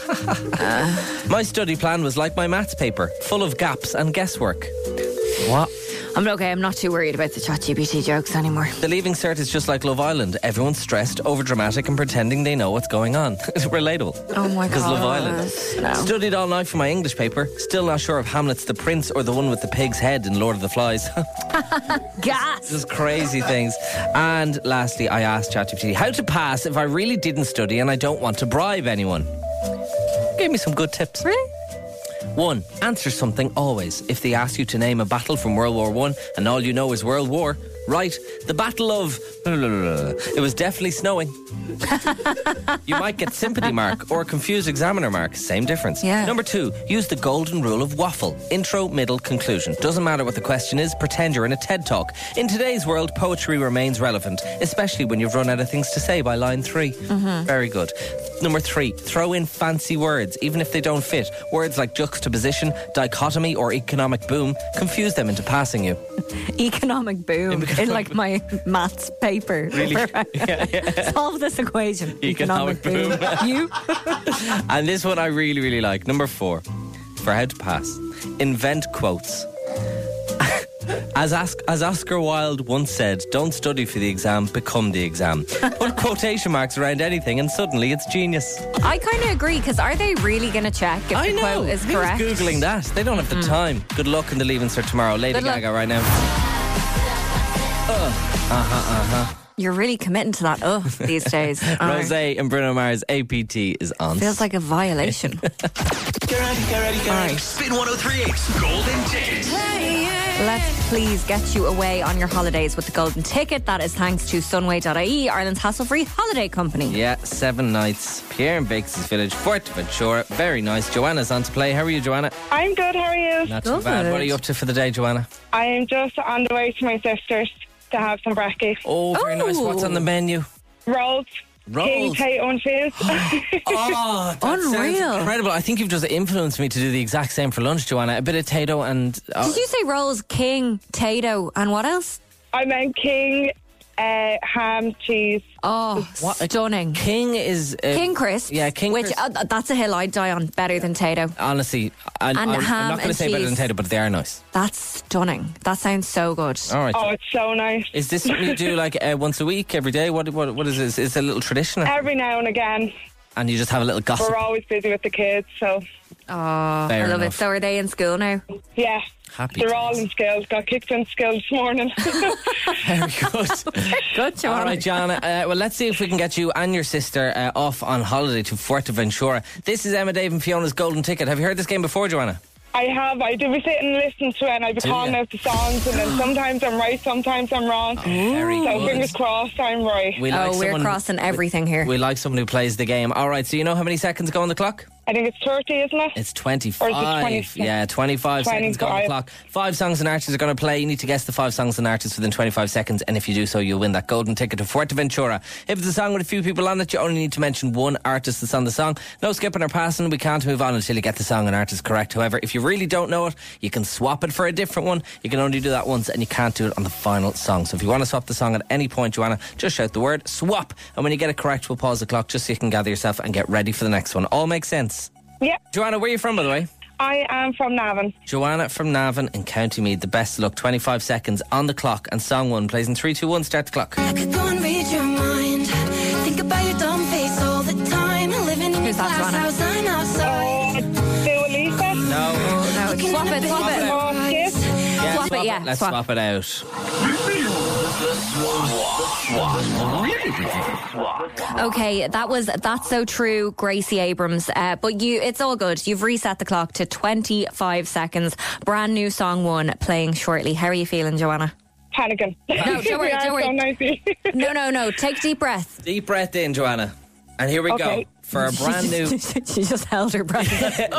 My study plan was like my maths paper, full of gaps and guesswork. What? I'm okay. I'm not too worried about the ChatGPT jokes anymore. The Leaving Cert is just like Love Island. Everyone's stressed, overdramatic and pretending they know what's going on. It's relatable. Oh my Because god. Love Island. No. Studied all night for my English paper. Still not sure if Hamlet's the prince or the one with the pig's head in Lord of the Flies. Gas. Just crazy things. And lastly, I asked ChatGPT how to pass if I really didn't study and I don't want to bribe anyone. Gave me some good tips. Really? One, answer something always. If they ask you to name a battle from World War One and all you know is World War, right, the Battle of... It was definitely snowing. You might get sympathy mark or confused examiner mark. Same difference. Yeah. Number two, use the golden rule of waffle. Intro, middle, conclusion. Doesn't matter what the question is, pretend you're in a TED Talk. In today's world, poetry remains relevant, especially when you've run out of things to say by line three. Mm-hmm. Very good. Number three, throw in fancy words, even if they don't fit. Words like juxtaposition, dichotomy, or economic boom. Confuse them into passing you. Economic boom in like my maths paper. Really? Yeah, yeah. Solve this equation. Economic boom. You? And this one I really, really like. Number four, for how to pass. Invent quotes. As, As- as Oscar Wilde once said, don't study for the exam, become the exam. Put quotation marks around anything and suddenly it's genius. I kind of agree, because are they really going to check if I the know. quote is Who's correct? Googling that? They don't have the time. Good luck in the Leaving Cert tomorrow. Lady Good luck. Gaga right now. Uh, uh-huh, uh-huh. You're really committing to that, oh, these days. All right. Rosé and Bruno Mars, A P T is on. Feels like a violation. Get ready, get ready, get ready. Spin one oh three point eight's Golden Ticket. Let's please get you away on your holidays with the Golden Ticket. That is thanks to Sunway dot I E, Ireland's hassle-free holiday company. Yeah, seven nights. Pierre and Bakes' Village, Fuerteventura. Very nice. Joanna's on to play. How are you, Joanna? I'm good, how are you? Not too bad. What are you up to for the day, Joanna? I am just on the way to my sister's to have some brekkie. Oh, very nice. What's on the menu? Rolls. King, Rolls. Tato and Fizz. Oh, that Unreal. sounds incredible. I think you've just influenced me to do the exact same for lunch, Joanna. A bit of Tato and... Oh, Did you say rolls, King, Tato, and what else? I meant King, uh, ham, cheese. Oh, What a- stunning. King is... Uh, King crisps. Yeah, King Which, crisps. uh, that's a hill I'd die on. Better than Tato. Honestly, I, And I'm, I'm ham not going to and say better than cheese. Tato, but they are nice. That's stunning. That sounds so good. All right. Oh, it's so nice. Is this something you do like uh, once a week, every day? What what what is this? Is it a little tradition? Every now and again. And you just have a little gossip. We're always busy with the kids, so Oh, I Fair love enough. it. So are they in school now? yeah. Happy They're days. all in skills. Got kicked in skills this morning. Very good. Good, Joanna. All right, Joanna. Uh, well, let's see if we can get you and your sister uh, off on holiday to Fuerteventura. This is Emma, Dave and Fiona's Golden Ticket. Have you heard this game before, Joanna? I have. I do be sitting and listening to it, and I be Do calling ya? out the songs, and then sometimes I'm right, sometimes I'm wrong. Very So good. fingers crossed, I'm right. We Oh, like we're someone- crossing everything here. We like someone who plays the game. All right, so you know how many seconds go on the clock? I think it's thirty, isn't it? It's twenty-five. Or is it twenty? Yeah, twenty-five seconds go on the twenty-five. clock. Five songs and artists are going to play. You need to guess the five songs and artists within twenty-five seconds, and if you do so, you'll win that golden ticket to Fuerteventura. If it's a song with a few people on it, you only need to mention one artist that's on the song. No skipping or passing. We can't move on until you get the song and artist correct. However, if you really don't know it, you can swap it for a different one. You can only do that once, and you can't do it on the final song. So if you want to swap the song at any point, Joanna, just shout the word swap, and when you get it correct, we'll pause the clock just so you can gather yourself and get ready for the next one. All makes sense. Yeah. Joanna, where are you from, by the way? I am from Navan. Joanna from Navan in County Meath. The best of luck. twenty-five seconds on the clock, and song one plays in three, two, one. Start the clock. I could go and read your mind. Think about your dumb face all the time. Living in Who's your that, glass Joanna? house and outside. Uh, Dua Lipa. No. No, Looking swap in a it, swap big it. Oh, yes. Yeah, Swap it, yeah, Let's swap. swap it out. Okay, that was That's So True, Gracie Abrams. Uh, but you, it's all good. You've reset the clock to twenty-five seconds. Brand new song one playing shortly. How are you feeling, Joanna? Panicking. No, don't worry, We are don't worry. so nicey. No, no, no. Take a deep breath. Deep breath in, Joanna. And here we Okay. go for a brand new. She just held her breath.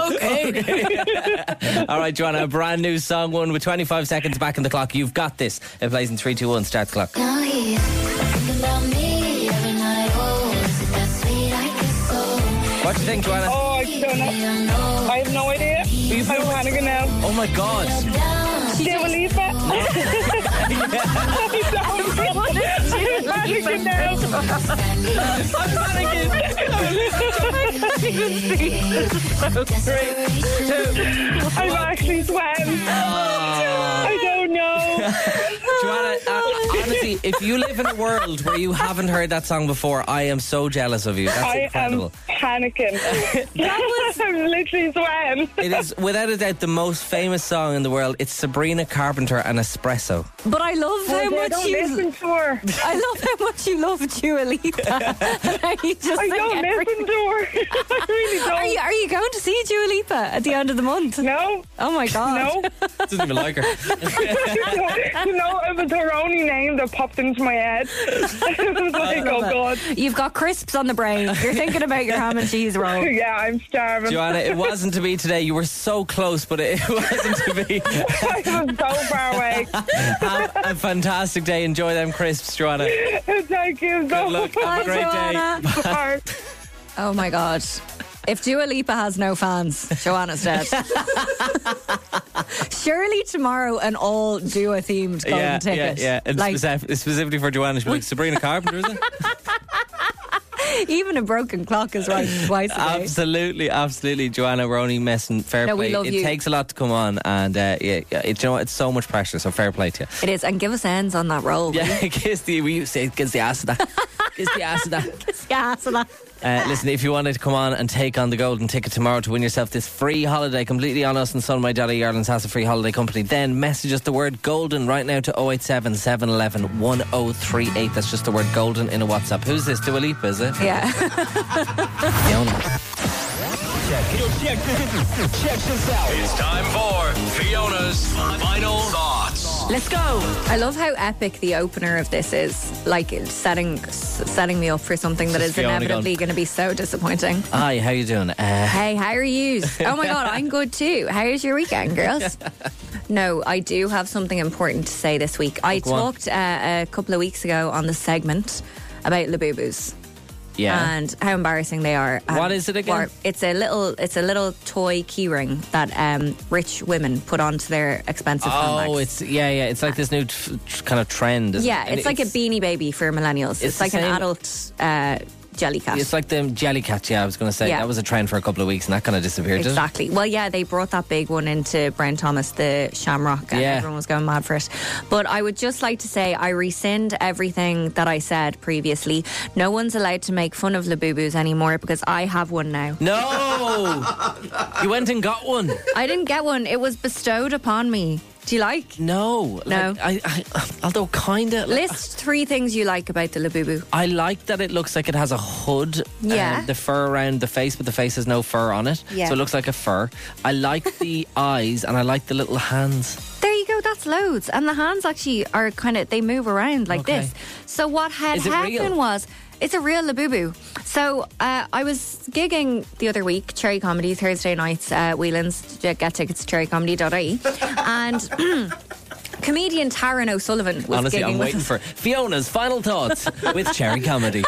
Okay. All right, Joanna, a brand new song one with twenty-five seconds back on the clock. You've got this. It plays in three, two, one. Start the clock. Now he's thinking about me every night. Oh, is it that sweet I guess so? What do you think, Joanna? Oh, I don't know. I have no idea. I'm panicking now. Oh my God. Dua Lipa. I don't know. I'm panicking now. I'm panicking. I'm actually sweating. I don't know. Joanna, uh, honestly, if you live in a world where you haven't heard that song before, I am so jealous of you. That's I incredible. am panicking. I'm literally sweating. It is, without a doubt, the most famous song in the world. It's Sabrina Carpenter and Espresso. But I love how I much don't you. listen to her. I love how much you love Dua Lipa. you just I think don't every- listen to her. I really don't. Are you Are you going to see Dua Lipa at the end of the month? No. Oh my God. No. Doesn't even like her. You know, it was her only name that popped into my head. It was like, oh Love it. God. You've got crisps on the brain. You're thinking about your ham and cheese roll. Yeah, I'm starving. Joanna, it wasn't to be today. You were so close, but it wasn't to be. I was so far away. Have a fantastic day. Enjoy them crisps, Joanna. Thank you so Good luck. Have a Bye, great Joanna. day. Bye. Oh my God. If Dua Lipa has no fans, Joanna's dead. Surely tomorrow an all Dua themed golden Yeah, yeah, ticket. yeah. And Like, specif- specifically for Joanna, she'd be like, Sabrina Carpenter, is it? even a broken clock is right twice a day. Absolutely, absolutely. Joanna, we're only messing. Fair No, we play. love it you. takes a lot to come on, and uh, yeah, yeah, it, you know, it's so much pressure, so fair play to you. It is, and give us ends on that roll. Yeah, kiss the, we used to say, kiss the ass of that. Kiss the ass of that. Yes, and that. Uh, listen, if you wanted to come on and take on the golden ticket tomorrow to win yourself this free holiday completely on us and Son of My Daddy, Ireland's has a free holiday company, then message us the word golden right now to oh eight seven, seven one one, one oh three eight. That's just the word golden in a WhatsApp. Who's this? Dua Lipa, is it? Yeah. Fiona. Check, check, check this out. It's time for Fiona's Final Thoughts. Let's go. I love how epic the opener of this is. Like it's setting setting me up for something that Just is Fiona inevitably going- going to be so disappointing. Hi, how you doing? Uh, Hey, how are you? Oh my God, I'm good too. How's your weekend, girls? No, I do have something important to say this week. I go on. talked uh, a couple of weeks ago on the segment about Labubu's. Yeah. and how embarrassing they are. And What is it again? or- It's a little, it's a little toy keyring that um, rich women put onto their expensive handbags. Oh, it's yeah, yeah. It's like this new t- t- kind of trend. Isn't yeah, it? And it's like a Beanie Baby for millennials. It's, It's the like an same- adult uh, Jellycat. It's like the Jellycat. Yeah, I was going to say Yeah. that was a trend for a couple of weeks, and that kind of disappeared. didn't it? Exactly. Well, yeah, they brought that big one into Brown Thomas, the Shamrock, and Yeah. everyone was going mad for it. But I would just like to say I rescind everything that I said previously. No one's allowed to make fun of Labubus anymore because I have one now. No, you went and got one. I didn't get one. It was bestowed upon me. Do you like? No, No. Like, I, I, although kind of. List three things you like about the Labubu. I like that it looks like it has a hood. Yeah. Um, the fur around the face, but the face has no fur on it. Yeah. So it looks like a fur. I like the eyes and I like the little hands. There you go, that's loads. And the hands actually are kind of, they move around like Okay. this. So what had Is it happened real? was, it's a real Labubu. So uh, I was gigging the other week, Cherry Comedy, Thursday nights, uh, Whelan's, get tickets to cherry comedy dot I E. And comedian Taryn O'Sullivan was Honestly, gigging I'm with waiting us. for Fiona's final thoughts with Cherry Comedy.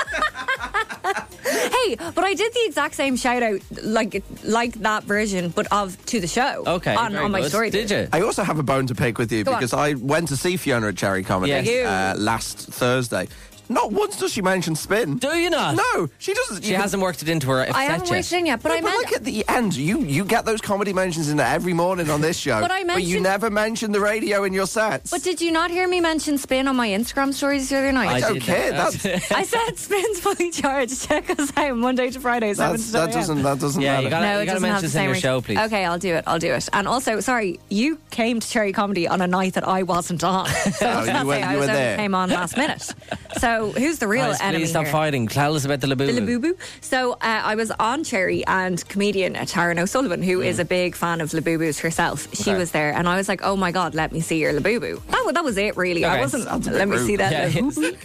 Hey, but I did the exact same shout out, like like that version, but of to the show. Okay, on, very on my good. story. Did you? I also have a bone to pick with you Go on. because I went to see Fiona at Cherry Comedy Yes. You. uh, last Thursday. Not once does she mention spin. Do you not? No, she doesn't. She you can- hasn't worked it into her I set haven't yet. worked it in yet, but No, I but meant like at the end, you you get those comedy mentions in there every morning on this show. But I you mentioned- never mention the radio in your sets. But did you not hear me mention spin on my Instagram stories the other night? I It's did okay, that. that's- I said spin's fully charged. Check us out Monday to Friday, seven That's, to that seven a.m. doesn't that doesn't Yeah, matter. you gotta, No, you it gotta doesn't have mention the this in same your ring. show, please. Okay, I'll do it. I'll do it. And also, sorry, you came to Cherry Comedy on a night that I wasn't on. So let's you not were- say I you was were only there. came on last minute. So who's the real Guys, enemy please stop here? fighting. Tell us about the Labubu. The Labubu. So uh, I was on Cherry, and comedian Taryn O'Sullivan, who is a big fan of Labubus herself, she Okay. was there, and I was like, "Oh my god, let me see your Labubu." That, wa- that was it, really. I Okay. wasn't. Sounds a bit Let me rude. see that Yeah, Labubu.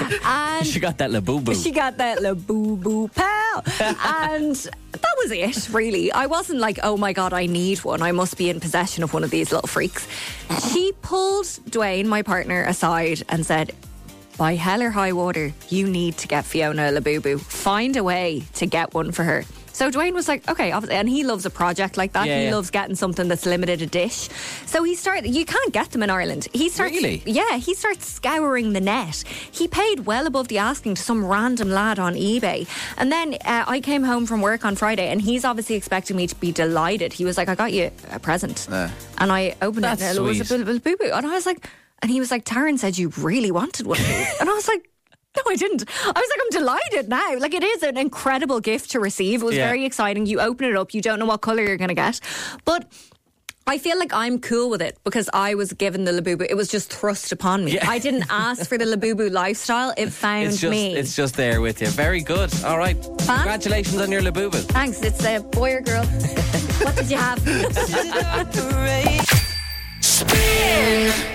And she got that Labubu. she got that Labubu pal, and that was it. Really, I wasn't like, "Oh my god, I need one. I must be in possession of one of these little freaks." She pulled Dwayne, my partner, aside and said, by hell or high water, you need to get Fiona a Labubu. Find a way to get one for her. So Dwayne was like, okay, obviously, and he loves a project like that. Yeah, he yeah. loves getting something that's limited edition. So he started, you can't get them in Ireland. He starts, Really? Yeah, he starts scouring the net. He paid well above the asking to some random lad on eBay. And then uh, I came home from work on Friday, and he's obviously expecting me to be delighted. He was like, I got you a present. Yeah. And I opened That's it, and it was a sweet. bit of a boo-boo. And I was like, and he was like, Taryn said you really wanted one of these. And I was like, no, I didn't. I was like, I'm delighted now. Like, it is an incredible gift to receive. It was Yeah. very exciting. You open it up, you don't know what colour you're going to get. But I feel like I'm cool with it because I was given the Labubu. It was just thrust upon me. Yeah. I didn't ask for the Labubu lifestyle. It found It's just, me. it's just there with you. Very good. All right. Congratulations on your Labubu. Thanks. It's a boy or girl. What did you have? Spin.